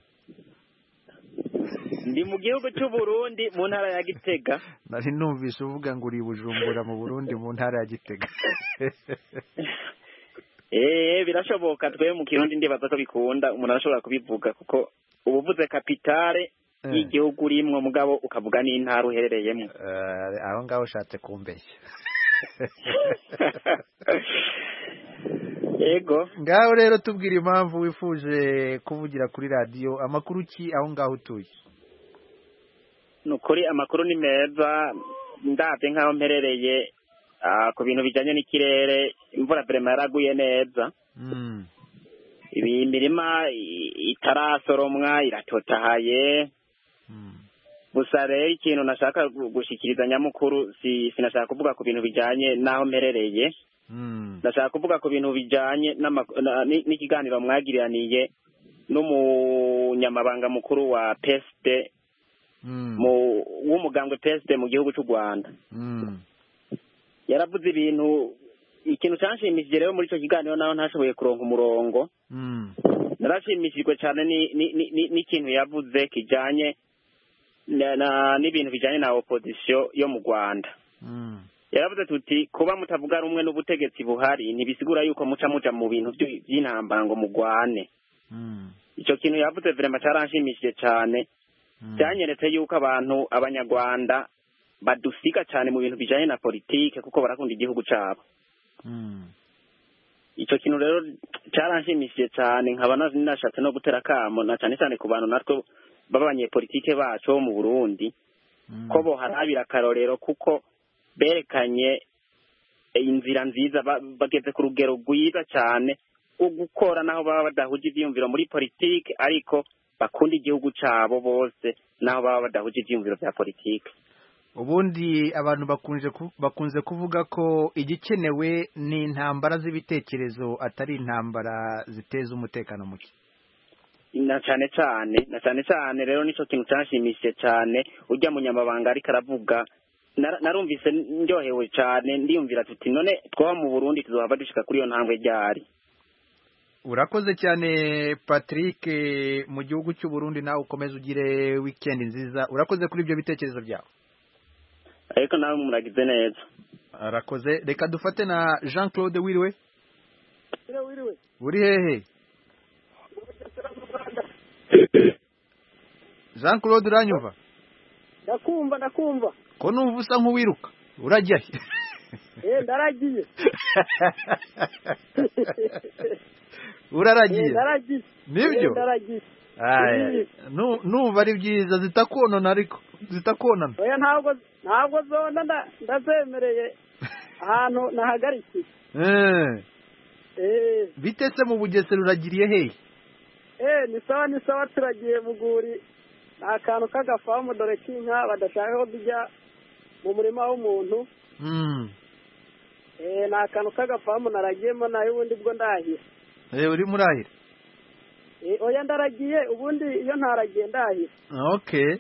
Ndi mu gihugu cy'u Burundi mu ntara ya Gitega. Nari numvise uvuga ngo uri Bujumbura mu Burundi mu ntara ya Gitega. Eh birashoboka, twe mu Kirundi ndibaza ko bikunda umuntu arashobora kubivuga kuko ubuvuze kapitale y'igihugu urimwo mugabo ukavuga n'intara uherereyemo. Uh, aho ngaho ushatse kumbeshya. Ego. Ngaho rero tubwira impamvu wifuje kuvugira kuri radio. Amakuru ki aho ngaho utuye? Nukuri amakuru ni meza, ndavye nkaho mperereye uh, ku bintu bijanye n'ikirere, imvura vrema yaraguye neza. Mm. Ibi mirima itarasoromwa iratotahaye. Mm. Gusa rero ikintu nashaka gushikiriza nyamukuru si sinashaka kuvuga ku bintu bijanye naho mperereye. Mm. Nashaka kuvuga ku bintu bijanye n'ikiganiro mwagiraniye n'umunyamabanga mukuru wa P S D mm. mu w'umugambwe P S D mu gihugu cy'u Rwanda. Mm. Yaravuze ibintu, ikintu cyanshimishije rero muri ico kiganiro naho ntashoboye kuronka umurongo. Mm. Narashimishijwe cyane n'ikintu yavuze kijanye na n'ibintu bijanye na opposition yo mu Rwanda. Mm. Yaravuze tuti kuba mutavuga rumwe n'ubutegetsi buhari ntibisigura yuko muca muja mu bintu by'intambara ngo mugwane. Mm. Ico kintu yavuze vraiment caranshimishije cyane. Byanyeretse yuko abantu abanyarwanda badusiga cyane mu bintu bijanye na politike kuko barakunda igihugu cyabo. Mm. Ico kintu rero caranshimishije cyane, nkaba nashatse no gutera kamo na cyane cyane ku bantu natwe babanye politike bacu mu Burundi. Mm. Ko bo harabira karorero kuko berekanye inzira nziza, bageze ku rugero rwiza cyane ugukora naho baba badahuje ivyumviro muri politike ariko bakunda igihugu cyabo bose naho baba badahuje ivyumviro bya politike. Ubundi abantu bakunze bakunze kuvuga ko igikenewe ni intambara z'ibitekerezo atari intambara ziteza umutekano muke. Na cyane cyane na cyane cyane rero nico kintu cyanshimishije cyane ujya munyamabanga ariko aravuga. Narumvise ndyohewe cyane ndiyumvira tuti none twa mu Burundi tuzohava dushika kuri yo ntambwe ryari. Urakoze cyane Patrick, mu gihugu cy'u Burundi nawe ukomeze ugire weekend nziza. Urakoze kuri ibyo bitekerezo byawe. Ariko nawe muragize neza. Arakoze. Reka dufate na Jean Claude. Wiriwe? Wiriwe. Uri hehe? Jean Claude uranyumva? Ndakumva ndakumva. Ko numva usa nk'uwiruka urajya he? Eh ndaragiye. Uraragiye? Ndaragiye. Nibyo? Ndaragiye. Aya, nu numva ari byiza zitakonona ariko zitakonana. Oya ntabwo ntabwo zona ndazemereye ahantu nahagarikiye. Eh. eh bite se mu Bugesera uragiriye hehe? eh ni sawa ni sawa turagiye muguri akantu k'agafamu dore k'inka badashaka ko tujya mu murima w'umuntu. Mm. Eh na akantu k'agafamu naragiyemo nayo ubundi bwo ndahira. Eh uri murahira? Eh oya ndaragiye ubundi iyo ntaragiye ndahira. Okay.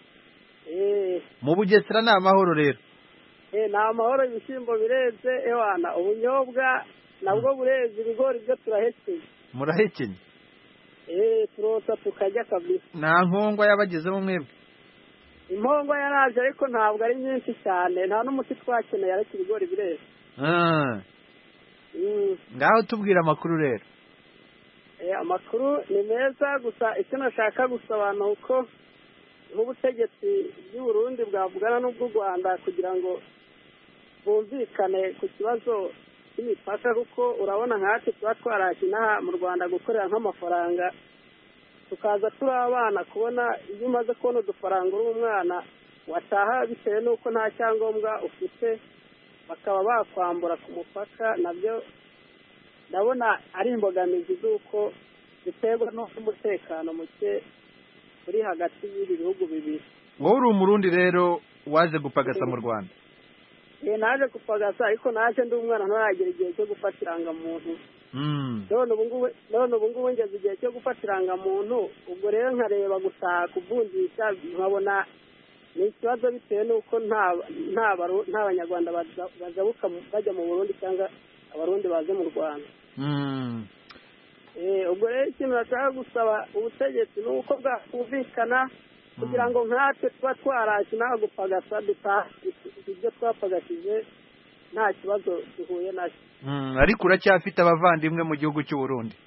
Eh mu Bugesera ni amahoro rero. Eh na amahoro ibishimbo bireze ewana ubunyobwa nabwo bureze ibigori byo turahekeye. Murahekenye? Eh turosa tukajya kabisa. Nta nkongwa yabagezemo mwebwe? Impongo yaraje ariko ntabwo ari nyinshi cyane nta n'umuti twakeneye ariko ibigori bireze. Ah. Mm. Ngaho tubwira amakuru rero. Eh amakuru ni meza gusa icyo nashaka gusobanura uko n'ubutegetsi bw'u Burundi bwavugana n'ubw'u Rwanda kugira ngo bumvikane ku kibazo cy'imipaka kuko urabona nkatwe tuba twarakinaha mu Rwanda gukorera nk'amafaranga tukaza turi abana kubona iyo umaze kubona udufaranga uri umwana wataha bitewe n'uko nta cyangombwa ufite bakaba bakwambura ku mupaka nabyo ndabona ari imbogamizi z'uko biterwa n'umutekano muke uri hagati y'ibi bihugu bibiri. Wowe uri umurundi rero waje gupagasa mu Rwanda? Eh naje gupagasa ariko naje ndi umwana ntaragera igihe cyo gufata irangamuntu. Mm. none ubu ngubu none ubu ngubu ngeze igihe cyo gufata irangamuntu ubwo rero nkareba gusa kuvunjisha nkabona ni ikibazo bitewe n'uko nta nta nta banyarwanda bazabuka bajya mu Burundi cyangwa abarundi baze mu Rwanda. Mm. Eh ubwo rero ikintu nashaka gusaba ubutegetsi ni uko bwakumvikana kugira ngo nkatwe tuba twaraje naho gupagasa dutaha ibyo twapagashije nta kibazo duhuye nacyo. Mm, ariko uracyafite abavandimwe mu gihugu cy'u Burundi?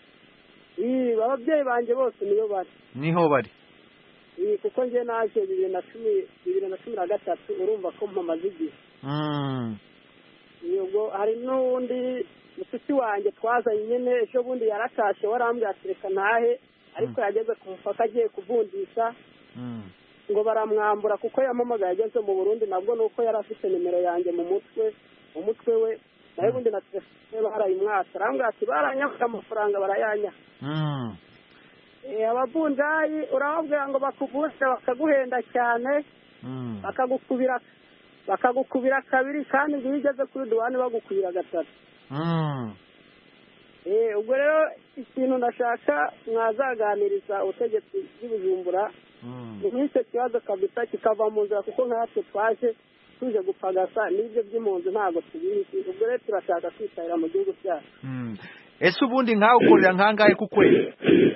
Eh ababyeyi banje bose niyo bari. Niho bari? Eh kuko nje naje bibiri na cumi bibiri na cumi na gatatu urumva ko mpamaze igihe. Mm. Yego hari n'undi mututi wanjye twazanye nyene ejo bundi yaratashe warambye atereka ntahe ariko yageze ku mupaka agiye kuvundisha. Mm. Ngo baramwambura kuko yamamaga yageze mu Burundi nabwo nuko yari afite nimero yanjye mu mutwe mu mutwe we nayo bundi na telefone barayimwasa arambwira ati baranyaka amafaranga barayanya. Mm. Eh abavunjayi urababwira ngo bakuvunja bakaguhenda cyane. Mm. bakagukubira bakagukubira kabiri kandi ngigeze kuri duwani bagukubira gatatu. Mm. Eh ubwo rero ikintu ndashaka mwazaganiriza ubutegetsi bw'Ubujumbura n'icyo kibazo kabisa kikava mu nzira kuko nkatwe twaje tuje gupagasa n'ibyo by'impunzi ntabwo tubizi ubwo rero turashaka kwitahira mu gihugu cyacu. Mm. Ese ubundi nkaho ukorera nkangahe ku kwezi?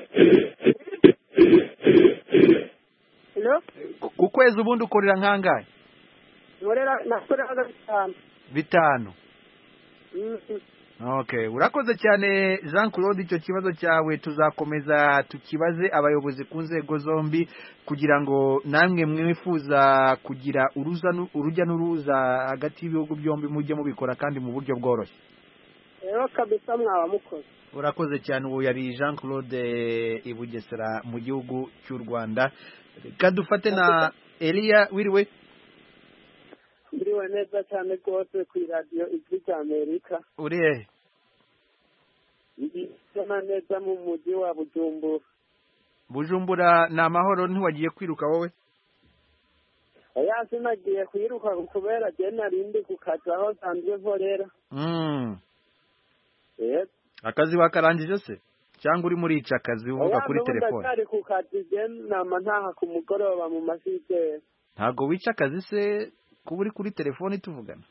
Hello? Ku kwezi ubundi ukorera nkangahe? Nkorera nakorera bitanu. Bitanu. Mm. Okay, urakoze cyane Jean Claude, icyo kibazo cyawe tuzakomeza tukibaze abayobozi ku nzego zombi kugira ngo namwe mwifuza kugira uruza urujya n'uruza hagati y'ibihugu byombi mujye mubikora kandi mu buryo bworoshye. Rero kabisa mwaba mukoze. Urakoze cyane. Ubu yari Jean Claude i Bugesera mu gihugu cy'u Rwanda. Kadufate na Elia wiriwe. Ndiriwe neza cyane rwose ku radio Ijwi ry'Amerika. Urihe? Ndisana neza mu mujyi wa Bujumbura. Bujumbura ni amahoro ntiwagiye kwiruka wowe? Oya sinagiye kwiruka kubera je narindi ku kazi aho nsanzwe nkorera. Mm. Yes. Akazi wakarangije se? Cyangwa uri muri ica akazi uvuga kuri telefone? Oya ku kazi je nama ntaha ku mugoroba mu masite. Ntago wica akazi se kuba uri kuri telefone tuvugana?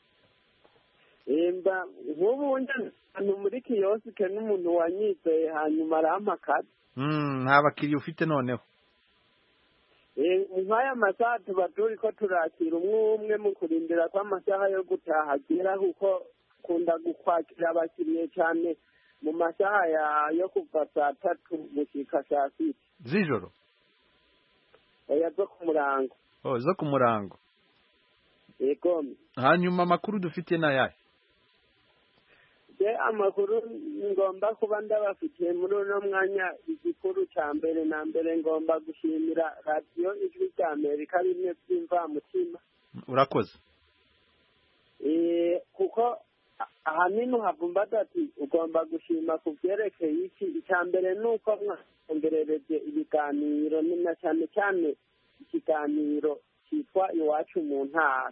Emba nk'ubu nje muri kiyosike n'umuntu wanyizeye hanyuma arampa akazi. Mm, nta bakiriya ufite noneho? Eh nkaya masaha tuba turi ko turakira umwe umwe mu kurindira ko amasaha yo gutaha agera kuko kunda gukwakira abakiriye cyane mu masaha yo kuva saa tatu gushika saa sita z'ijoro. Oya zo ku murango. Oh, zo ku murango. Yego. Hanyuma amakuru dufite na yahe? Je amakuru ngomba kuba ndabafitiye muri uno mwanya igikuru cya mbere na mbere ngomba gushimira radio Ijwi ry'Amerika bimwe by'imva mutima. Urakoze. Eh kuko ahanini uhavumbaza ati ugomba gushima ku byerekeye iki icya mbere ni uko mwongerereje ibiganiro ni na cyane cyane ikiganiro cyitwa iwacu mu ntara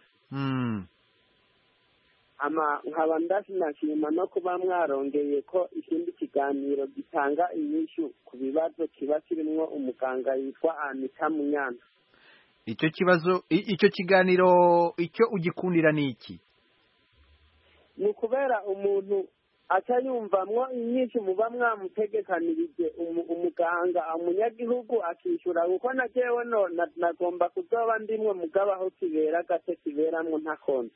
ama nkaba ndasinashima no kuba mwarongeye ko ikindi kiganiro gitanga inyishu ku bibazo kiba kirimo umuganga yitwa Anita Munyana. Icyo kibazo icyo kiganiro icyo ugikundira ni iki? Ni ukubera umuntu aca yumvamwo inyinshi muba mwamutegekanirije umuganga umunyagihugu akishyura kuko na jewe no nagomba kuzoba ndimwe mugaba aho kibera gate kiberamwo ntakonze.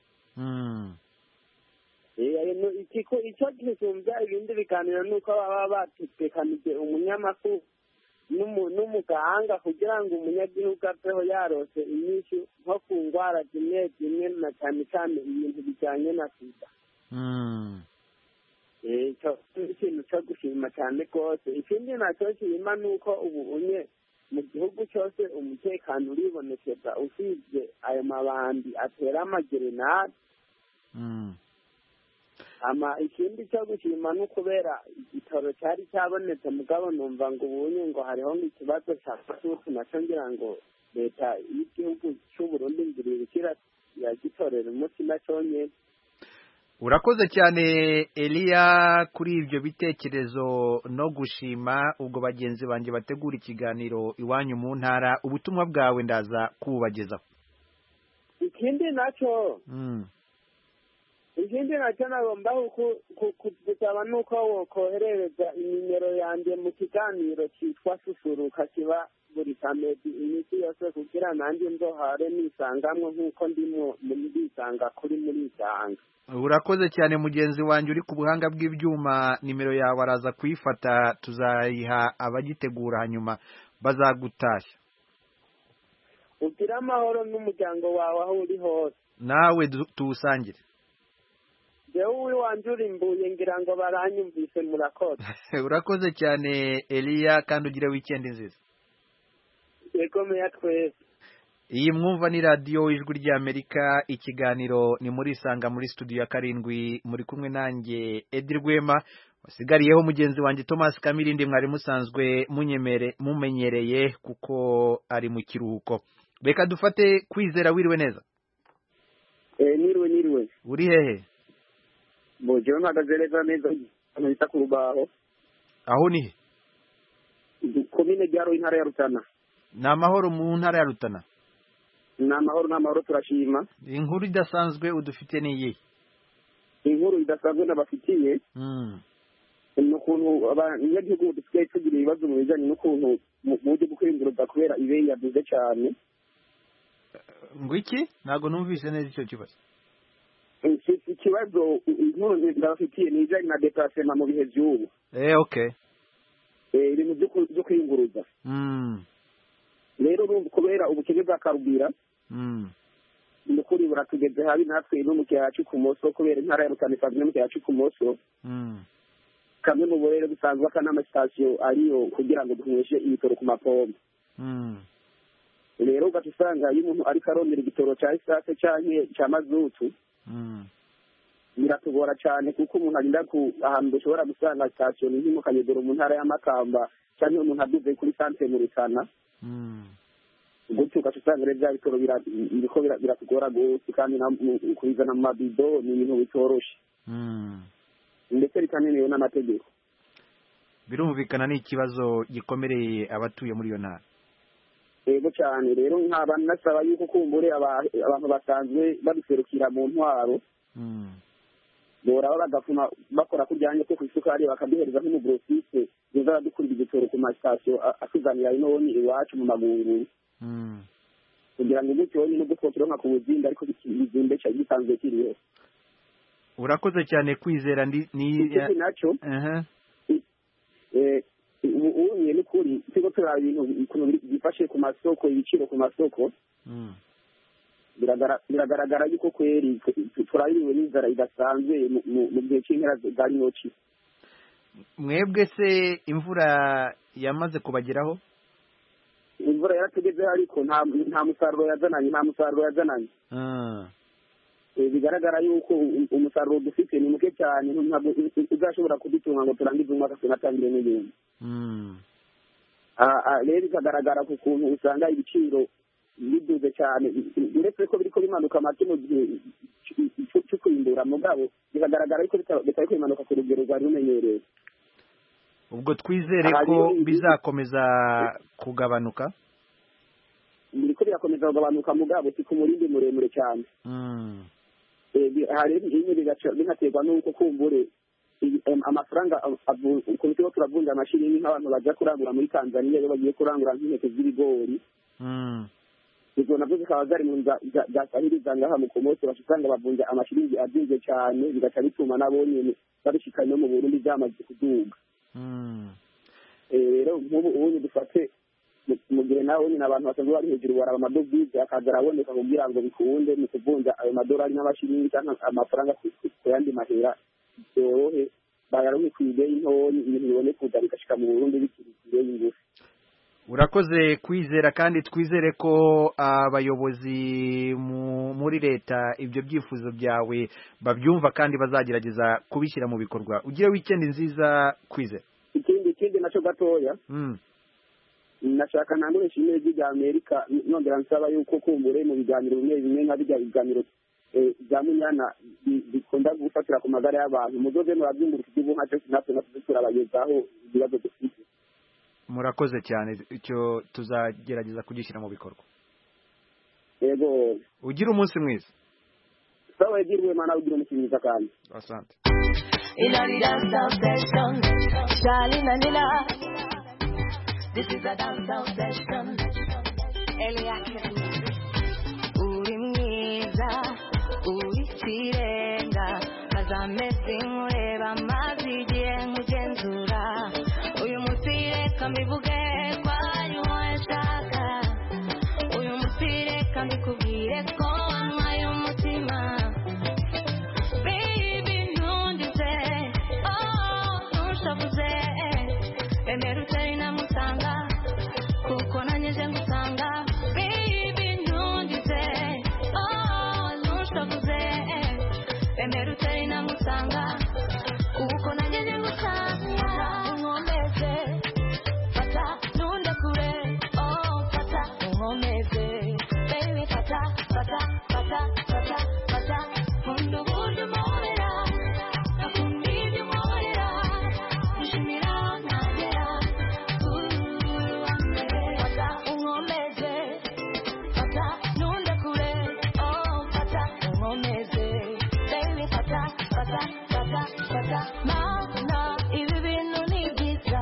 Icyo gisumbya ibindi biganiro ni uko baba bategekanije umunyamakuru n'umuganga kugira ngo umunyagihugu aveho yarose inyinshi nko ku ndwara zimwe zimwe na cyane cyane ibintu bijyanye na sida. icyo ni ikintu cyo gushima cyane rwose. ikindi nacyo kirima ni uko ubu unye mu gihugu cyose umutekano uribonekeza usibye ayo mabandi atera amagerenade. ama ikindi cyo gushima ni ukubera igitoro cyari cyabonetse mugabo numva ngo ubunye ngo hariho nk'ikibazo cya pasutu nacyo ngira ngo leta y'igihugu cy'u Burundi ngirira yagitorera umuti nacyo nyine. Urakoze cyane Elia kuri ibyo bitekerezo no gushima. ubwo bagenzi banjye bategura ikiganiro iwanyu mu ntara ubutumwa bwawe ndaza kubagezaho. ikindi nacyo ikindi nacyo nagomba gusaba ni uko wokoherereza inimero yanjye mu kiganiro cyitwa Susuruka kiba buri kamedi iminsi yose kugira nanjye nzohare nisangamwe nk'uko ndimo ndisanga kuri muri isanga. Urakoze cyane mugenzi wanjye uri ku buhanga bw'ibyuma. nimero yawe araza kuyifata tuzayiha abagitegura hanyuma bazagutashya. ugira amahoro n'umuryango wawe aho uri hose. nawe tuwusangire. jewe uwiwanje urimbuye ngira ngo baranyumvise murakoze. Urakoze cyane Elia kandi ugire weekend nziza. yego meya twese. Iyi mwumva ni radiyo ijwi ry'Amerika. ikiganiro ni muri Isanga muri studio ya karindwi muri kumwe nanjye Edi Rwema wasigariyeho mugenzi wanjye Thomas Kamirindi mwari musanzwe munyemere mumenyereye kuko ari mu kiruhuko. Reka dufate Kwizera. wiriwe neza? Eh niriwe niriwe. Uri hehe? Boje mpagaze neza neza nita ku rubaho. Aho ni he? Komine Gyaro intara ya Rutana. Ni amahoro mu ntara ya Rutana? Ni amahoro n'amahoro turashima. Inkuru idasanzwe udufite ni iyi? Inkuru idasanzwe nabafitiye n'ukuntu abanyagihugu dusigaye tugira ibibazo mu bijyanye n'ukuntu mu buryo bwo kwiyunguruza kubera ibeyi yaduze cyane. ngo iki? Ntabwo numvise neza icyo kibazo. Ikibazo inkuru ndabafitiye ni ijyanye na deplacement mu bihe by'ubu. Eh okay. Eh ibintu byo kwiyunguruza. Mm. Rero kubera ubukene bwa karubira mm n'ukuri buratugeze habi natwe no mu cyacu ku moso kubera intara ya Rutana isanzwe mu cyacu ku moso. Mm. Kamwe mu burere busanzwe akanama station ariyo kugira ngo duheshe ibitoro ku mapombe. Mm. Rero ugasanga iyo umuntu ari karondera igitoro cya isase cyanye cya mazutu mm biratugora cyane kuko umuntu arinda ku ahantu dushobora gusanga station nk'imo Kanyegero mu ntara ya Makamba cyane umuntu aduze kuri centre mu Rutana. Mm. Gutyo ugasanga rero bya bitoro biriko biratugora gose kandi kubizana mu mabido ni ibintu bitoroshe. Mm. Ndetse bikananiwe n'amategeko. Birumvikana ni ikibazo gikomereye abatuye muri iyo ntara. Ego cyane rero nk'aba nasaba yuko kumbure abantu basanzwe babiserukira mu ntwaro. Mm. Bora bagafuma bakora kujyanye ko kwisukari bakaduhereza nk'umugrosiste biza dukura igitoro ku mastation akizanira ino ni iwacu mu magungu. Mm. Kugira ngo gutyo ni no gutwokira nka kubuzinda ariko bizinde cyane gisanzwe kiriyo. Urakoze cyane Kwizera ndi ni naco. Eh eh ubu ni kuri cyo tura ibintu bifashe ku masoko ibiciro ku masoko. Mm. Biragaragara yuko kweri turayiriwe n'inzara idasanzwe mu gihe cy'impera zari noci. Mwebwe se imvura yamaze kubageraho? Imvura yaratugeze ariko nta nta musaruro yazananye nta musaruro yazananye. Ah. bigaragara yuko umusaruro dufite ni muke cyane ntabwo uzashobora kudutunga ngo turangize umwaka tunatangire n'ibindi rero bikagaragara ku kuntu usanga ibiciro biduze cyane uretse ko biriko bimanuka make mu gihe cyo kurindura mugabo bikagaragara yuko bitari kwimanuka ku rugero rwari rumenyereye. Ubwo twizere ko bizakomeza kugabanuka biriko birakomeza kugabanuka mugabo si ku murindi muremure cyane. hari ibintu binaterwa n'uko kumbure amafaranga ku bitego turavunja amashiringi nk'abantu bajya kurangura muri Tanzania iyo bagiye kurangura nk'intete z'ibigori izo navyo zikaba zari mu zasahiriza ngaha mu Komose basanga bavunja amashiringi azinze cyane bigaca bituma nabo nyene babishikanye no mu Burundi byamaze kuduga. rero nk'ubu ubu dufate mu gihe nawe nyine abantu basanzwe bari hejuru baraba amadovize akaza araboneka kugira ngo bikunde mu kuvunja ayo madolari n'amashiringi cyangwa amafaranga ku yandi mahera byorohe bayaronke ku ideyi ntoyi ibintu bibone kuza bigashika mu Burundi bikiri ideyi ngufi. Urakoze Kwizera kandi twizere ko abayobozi muri leta ibyo byifuzo byawe babyumva kandi bazagerageza kubishyira mu bikorwa. Ugire weekend nziza Kwizera. Ikindi ikindi naco gatoya nashaka nangure shimwe rya Amerika nongera nsaba yuko kumbure mu biganiro bimwe bimwe nka bijya biganiro bya munyana bikunda gufatira ku magara y'abantu muzoze murabyungurika ibyo nka cyo natwe natwe turabagezaho ibibazo dufite. Murakoze cyane icyo tuzagerageza kugishyira mu bikorwa. Yego ugira umunsi mwiza. Sawa yegirwe mana ugira umunsi mwiza kandi. Asante. This is a dance session. Eliak uri mwiza uri kirenga azameze nkureba amazi igihe nkugenzura uyu munsi reka mbivuge ko ari wowe nshaka uyu munsi reka mbikubwire ko wanywaye umutima baby ntundize oh ntushavuze emera utari namusanga kuko nanyeze ngusanga baby ntundize oh ntushavuze emera utari namusanga kuko nanyeze ngusanga nkomeze fata ntunde kure oh fata nkomeze baby fata fata fata fata fata nkunda uburyo umpobera nakunda ibyo unkorera nshimira ntagera fata unkomeze fata ntunde kure oh fata unkomeze baby fata fata fata fata mana ibi bintu ni byiza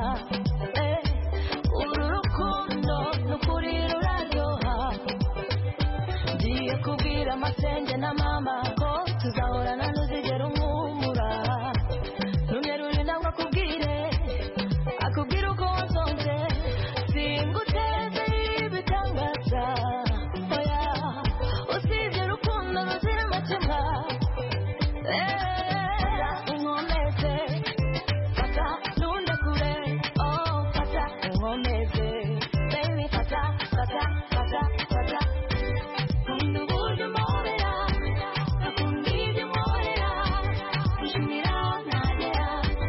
uru rukundo n'ukuri ruraryoha ngiye kubwira amasenge na mama ko tuzahorana ntuzigera umwumura numye rurinda ngo akubwire akubwira uko wasonze singuteze ibitangaza oya usibye urukundo ruzira amakemwa unkomeze fata ntunde kure oh fata unkomeze baby fata fata fata fata nkunda uburyo umpobera nakunda ibyo unkorera nshimira ntagera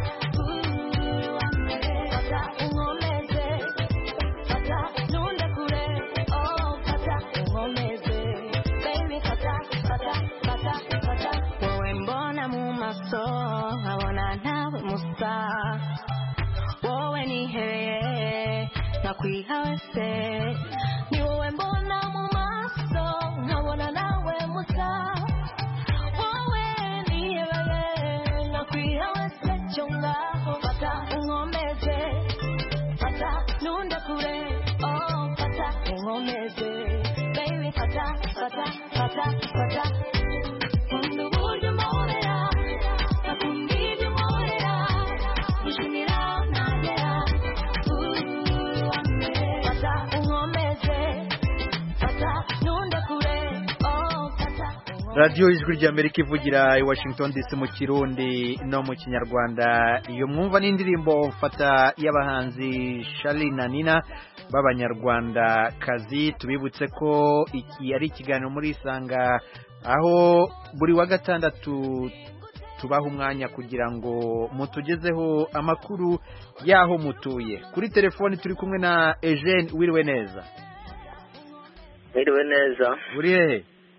fata unkomeze fata ntunde kure oh fata unkomeze baby fata fata fata fata wowe mbona mu maso nkabona ntawe musa wowe nihebeye nakwiha wese ni wowe mbona mu maso nkabona nawe musa wowe nihebeye nakwiha wese cyo ngaho fata unkomeze fata ntunde kure oh fata unkomeze baby fata fata fata fata nkunda uburyo umpobera nakunda ibyo unkorera nshimira ntagera fata unkomeze fata ntunde kure oh fata radiyo ijwi ry'Amerika ivugira i Washington D C mu Kirundi no mu Kinyarwanda. Iyo mwumva n'indirimbo mfata y'abahanzi Charly na Nina b'abanyarwanda kazi. Tubibutse ko iki ari ikiganiro muri Isanga, aho buri wa gatandatu tubaha umwanya kugira ngo mutugezeho amakuru y'aho mutuye. Kuri telefoni turi kumwe na Eugene. Wiriwe neza? Wiriwe neza. Uri hehe?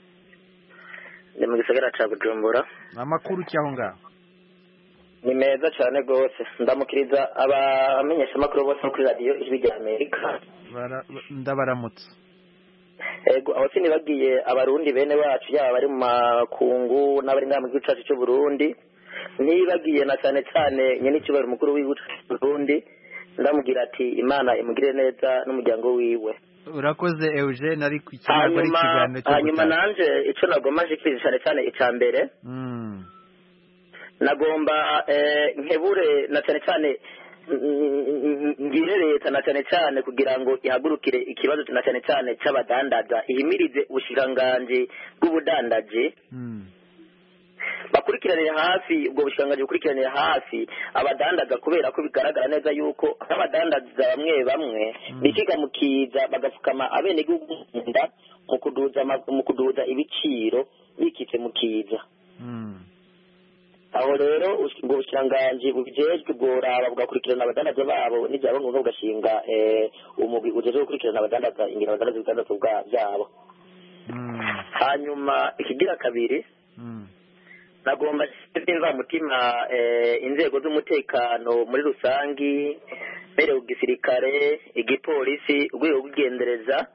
Ni mu gisagara ca Bujumbura. Amakuru cyaho ngaho? Ni meza cyane gose. Ndamukiriza abamenyesha amakuru bose kuri radio ijwi ry'Amerika. Ndabaramutse. Ego aho sini bagiye abarundi bene wacu yaba bari mu makungu n'abari ngaha mu gihugu cyacu cy'u Burundi. Nibagiye na cyane cyane nyene cyubahiro mukuru w'igihugu cy'u Burundi. Ndamugira ati Imana imugire neza n'umuryango wiwe. Urakoze Eugene, ari kwikirana ari kiganiro cyo. Hanyuma nanje ico nagomaje kwiza cyane cyane icambere. Mm. Nagomba eh, nkebure na cyane cyane ngire leta na cyane cyane kugira ngo ihagurukire ikibazo na cyane cyane cy'abadandaza, ihimirize ubushiranganje bw'ubudandaje. Mm. Bakurikiranire hafi ubwo bushiranganje bukurikiranire hafi abadandaza, kubera ko bigaragara neza yuko abadandaza bamwe bamwe bikiga mukiza bagafukama abene gihugu nda mu kuduza mu kuduza ibiciro bikitse mukiza. Mm. Aho rero ubwo bushiranganje bujejwe bworaba bugakurikirana abadandaza babo n'ijabo ngo ugashinga eh umugwi ujeje gukurikirana abadandaza ingiro abadandaza bidandaza byabo. Mm. Hanyuma ikigira kabiri, mm. nagomba sinza mutima eh inzego z'umutekano muri rusangi, mbere ugisirikare, igipolisi, urwego rw'igendereza,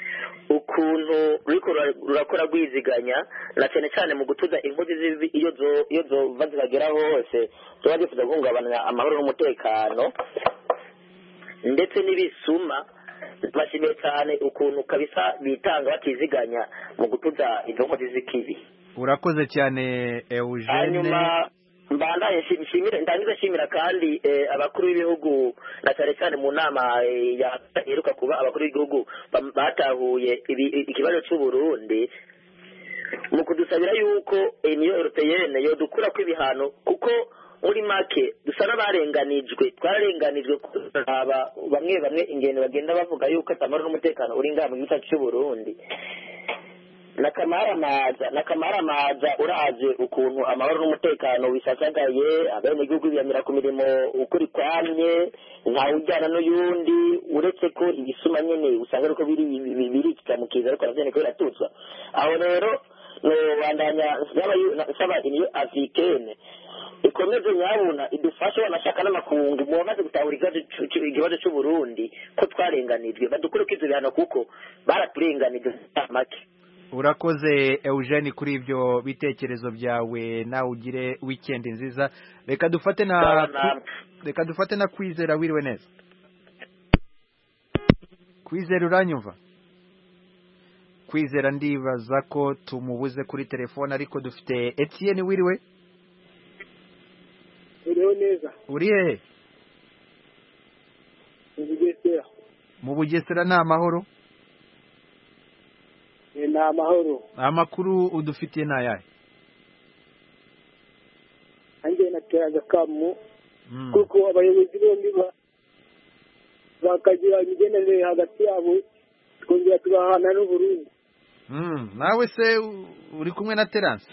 ukuntu riko rurakora gwiziganya na cyane cyane mu gutuza inkozi zibi iyo zo iyo zo bazagera hose tuba gifuza guhungabana amahoro n'umutekano ndetse n'ibisuma. Bashimiye cyane ukuntu kabisa bitanga batiziganya mu gutuza inkozi z'ikibi. Urakoze cyane Eugene. Hanyuma mbandaye shimira ndangiza shimira kandi eh, abakuru b'ibihugu na cyane cyane mu nama eh, yaheruka kuba abakuru b'ibihugu batahuye ikibazo cy'u Burundi mu kudusabira yuko eh, niyo Européenne yo dukura ko ibihano, kuko muri make dusa n'abarenganijwe twararenganijwe aba bamwe bamwe ingene bagenda bavuga yuko atamaro n'umutekano uri ngaha mu gihugu cy'u Burundi. Nakamara maza nakamara maza uraje ukuntu amahoro n'umutekano wisasagaye, abene igihugu biyamira ku mirimo ukuri kwamye nta ujyana no yundi, uretse ko ibisuma nyene usanga ariko biri biri kitamukiza ariko navyene ko biratutswa. Aho rero no bandanya saba iniyo africaine ikomeze nyabuna idufashe wanashaka n'amakungu mu bamaze gutahura ikibazo cy'u Burundi ko twarenganijwe badukure kwizo bihano kuko baraturenganije make. Urakoze Eugene kuri ibyo bitekerezo byawe, nawe ugire weekend nziza. Reka dufate na reka dufate na Kwizera. Wiriwe neza? Kwizera uranyumva? Kwizera ndibaza ko tumubuze kuri telefone, ariko dufite Etienne. Wiriwe? Wiriwe neza. Uri hehe? Mu Bugesera. Mu Bugesera ni amahoro? Ni amahoro. Amakuru udufitiye na yahe? Ange nateraga kamu kuko abayobozi bombi bakagira imigenderanire hagati yabo twongera tubahana n'u Burundi. Mm, nawe se uri kumwe na Terence?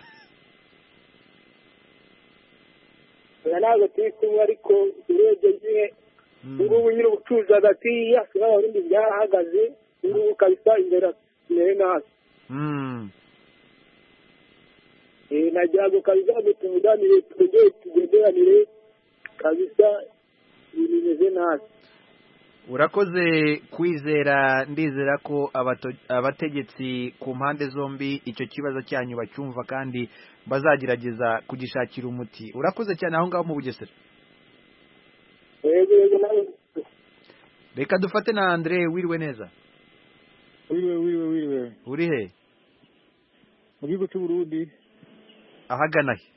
Ya nago turi ariko urebye nyine ngubu nyine ubucuruzi hagati yacu n'abarundi byarahagaze, ngubu kabisa imbere imbere nazo. Mm. Eh nagira ngo kabisa tuvuganire tugende tugenderanire kabisa ibimeze nazo. Urakoze Kwizera, ndizera ko abategetsi ku mpande zombi icyo kibazo cyanyu bacyumva kandi bazagerageza kugishakira umuti. Urakoze cyane aho ngaho mu Bugesera. Yego yego nawe. Reka dufate na Andre. Wiriwe neza? Wiriwe wiriwe wiriwe. Uri he? Mu gihugu cy'u Burundi. Ahagana he?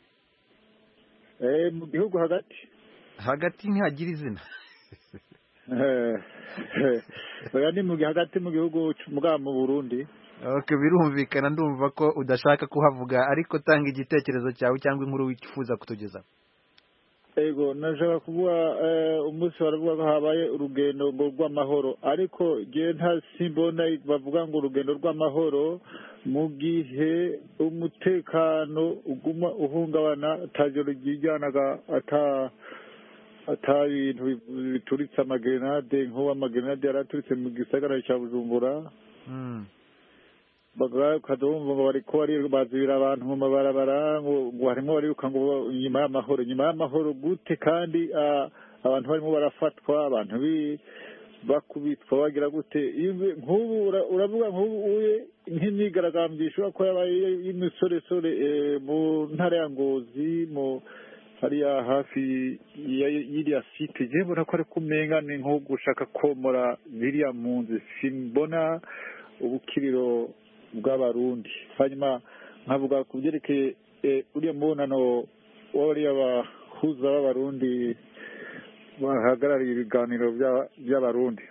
Eh mu gihugu hagati. Hagati ntihagira izina. Eh. Oya ni mu hagati mu gihugu muga mu Burundi. Okay, birumvikana ndumva ko udashaka kuhavuga ariko tanga igitekerezo cyawe cyangwa inkuru wifuza kutugeza. Ego nashaka kuvuga umunsi baravuga ko habaye urugendo rw'amahoro ariko je nta simbona bavuga ngo urugendo rw'amahoro mu gihe umutekano uguma uhungabana tajoro ryijyanaga ata ata ibintu bituritse amagrenade nk'uwo amagrenade yaraturitse mu gisagara cya Bujumbura mm. bakadumva ngo bariko bari bazibira abantu mu mabarabara ngo harimo bariruka ngo nyuma y'amahoro nyuma y'amahoro gute kandi abantu barimo barafatwa abantu bakubitwa bagira gute nk'ubu uravuga nk'ubu uye nk'imyigaragambisho ko yabaye y'imisoresore mu ntara ya Ngozi mu hariya hafi y'iriya site je mbona ko ari kumenga ni nko gushaka komora biriya mpunzi simbona ubukiriro bw'abarundi hanyuma nkavuga ku byerekeye uriya mubonano w'abariya bahuza b'abarundi bahagarariye ibiganiro by'abarundi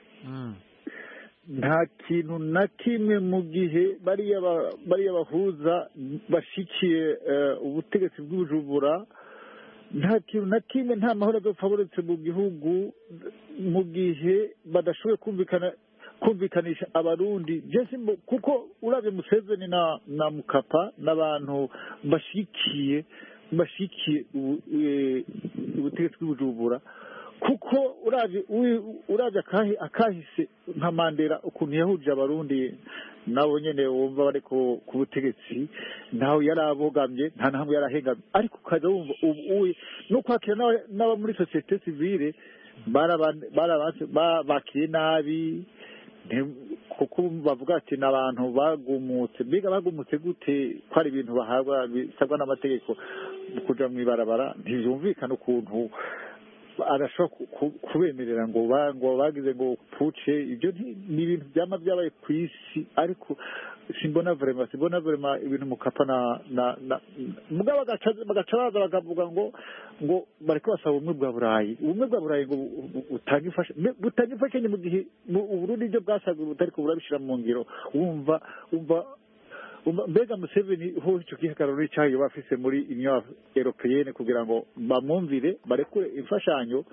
nta kintu na kimwe mu gihe bariya bahuza bashikiye ubutegetsi bw'Ubujumbura nta kintu na kimwe nta mahoro adapfa buretse mu gihugu mu gihe badashoboye kumvikana kumvikanisha abarundi jesi kuko uravye Museveni na na Mukapa n'abantu bashikiye bashikiye ubutegetsi bw'Ubujumbura kuko uravye uravye akahi akahise nka Mandela ukuntu yahuje abarundi nabo nyene wumva bari ku butegetsi naho yarabogamye nta nahamwe yarahengamye ariko kaza wumva ubu no kwakira n'aba muri societe civile barabanse bakiye nabi kuko bavuga ati n'abantu bagumutse biga bagumutse gute kwari ibintu bahabwa bisabwa n'amategeko kuja mu ibarabara ntivyumvikana ukuntu arashobora kubemerera ngo ngo bagize ngo puce ibyo ni ibintu byama byabaye ku isi ariko simbona vraiment simbona vraiment ibintu Mukapa na na mugabo bagaca baza bakavuga ngo ngo bariko basaba ubumwe bwa Burayi ubumwe bwa Burayi ngo utangifasha butangifasha mu gihe Uburundi byo bwasaga butari ko burabishira mu ngiro wumva umva mbega Museveni ho icyo kihagararo cyayo bafise muri Union Européenne kugira ngo bamwumvire barekure imfashanyo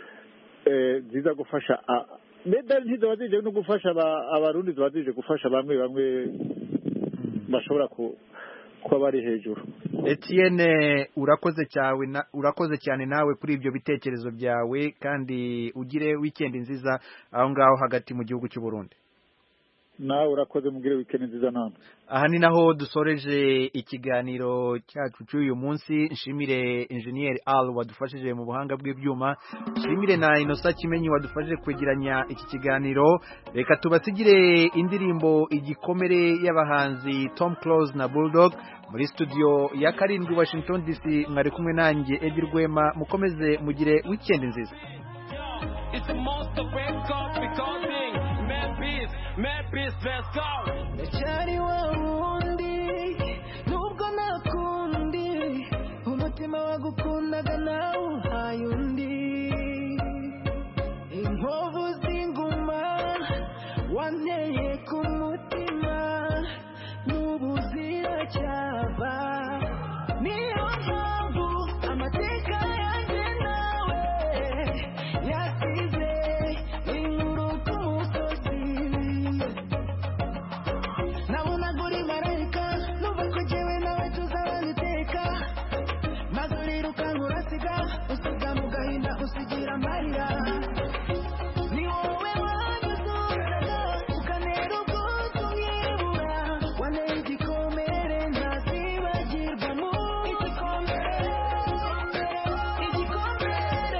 eh ziza gufasha medal ntizo bazije no gufasha abarundi bazije gufasha bamwe bamwe bashobora ku kuba bari hejuru. Etienne urakoze cyawe urakoze cyane nawe kuri ibyo bitekerezo byawe kandi ugire weekend nziza aho ngaho hagati mu gihugu cy'u Burundi. Nawe urakoze mugire weekend nziza namwe. Aha ni naho dusoreje ikiganiro cyacu cy'uyu munsi. Nshimire Engineer Al wadufashije mu buhanga bw'ibyuma, nshimire na Innocent Kimenyi wadufashije kwegeranya iki kiganiro. Reka tubasigire indirimbo igikomere y'abahanzi Tom Close na Bulldog muri studio ya karindwi Washington D C. Mwari kumwe nanjye Eddie Rwema, mukomeze mugire weekend nziza. It's a monster wake up becoming mad beast, mad beast, let's go. Echari wa wundi, nubwo nakundi, umutima wagukundaga nawe hayundi. Inkovu zinguma, wanteye ku mutima, n'ubuzira cyaba. Niyo mpamvu amateka yanjye nawe yasize inkuru ku musozi. Nabonaga uri marayika, numva ko jyewe nawe tuzabana iteka. Maze urirukanka urasiga, usiga mu gahinda usigira amarira. Ni wowe wanyuzuraga, ukanera ubwuzu nkibura. Wanteye igikomere ntazibagirwa mu igikomere. Igikomere,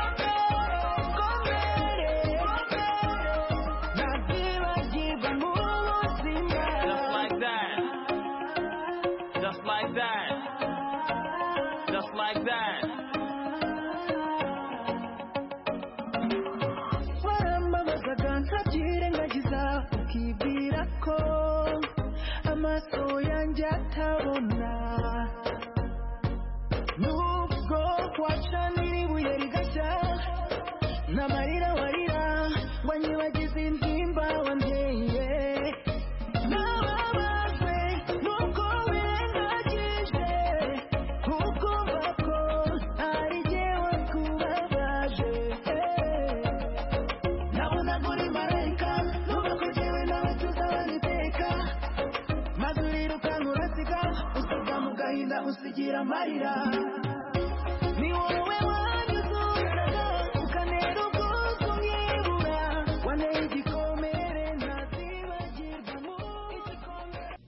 ntazibagirwa mu buzima. Just like that. Just like that. Just like that. Warambabazaga nkabyirengagiza, ukibwira ko amaso yanjye atabona. Nubwo wacanira ibuye rigashya, n'amarira warira, wanyibagiza intimba wanteye. Naba nzagusigira amarira ni wowe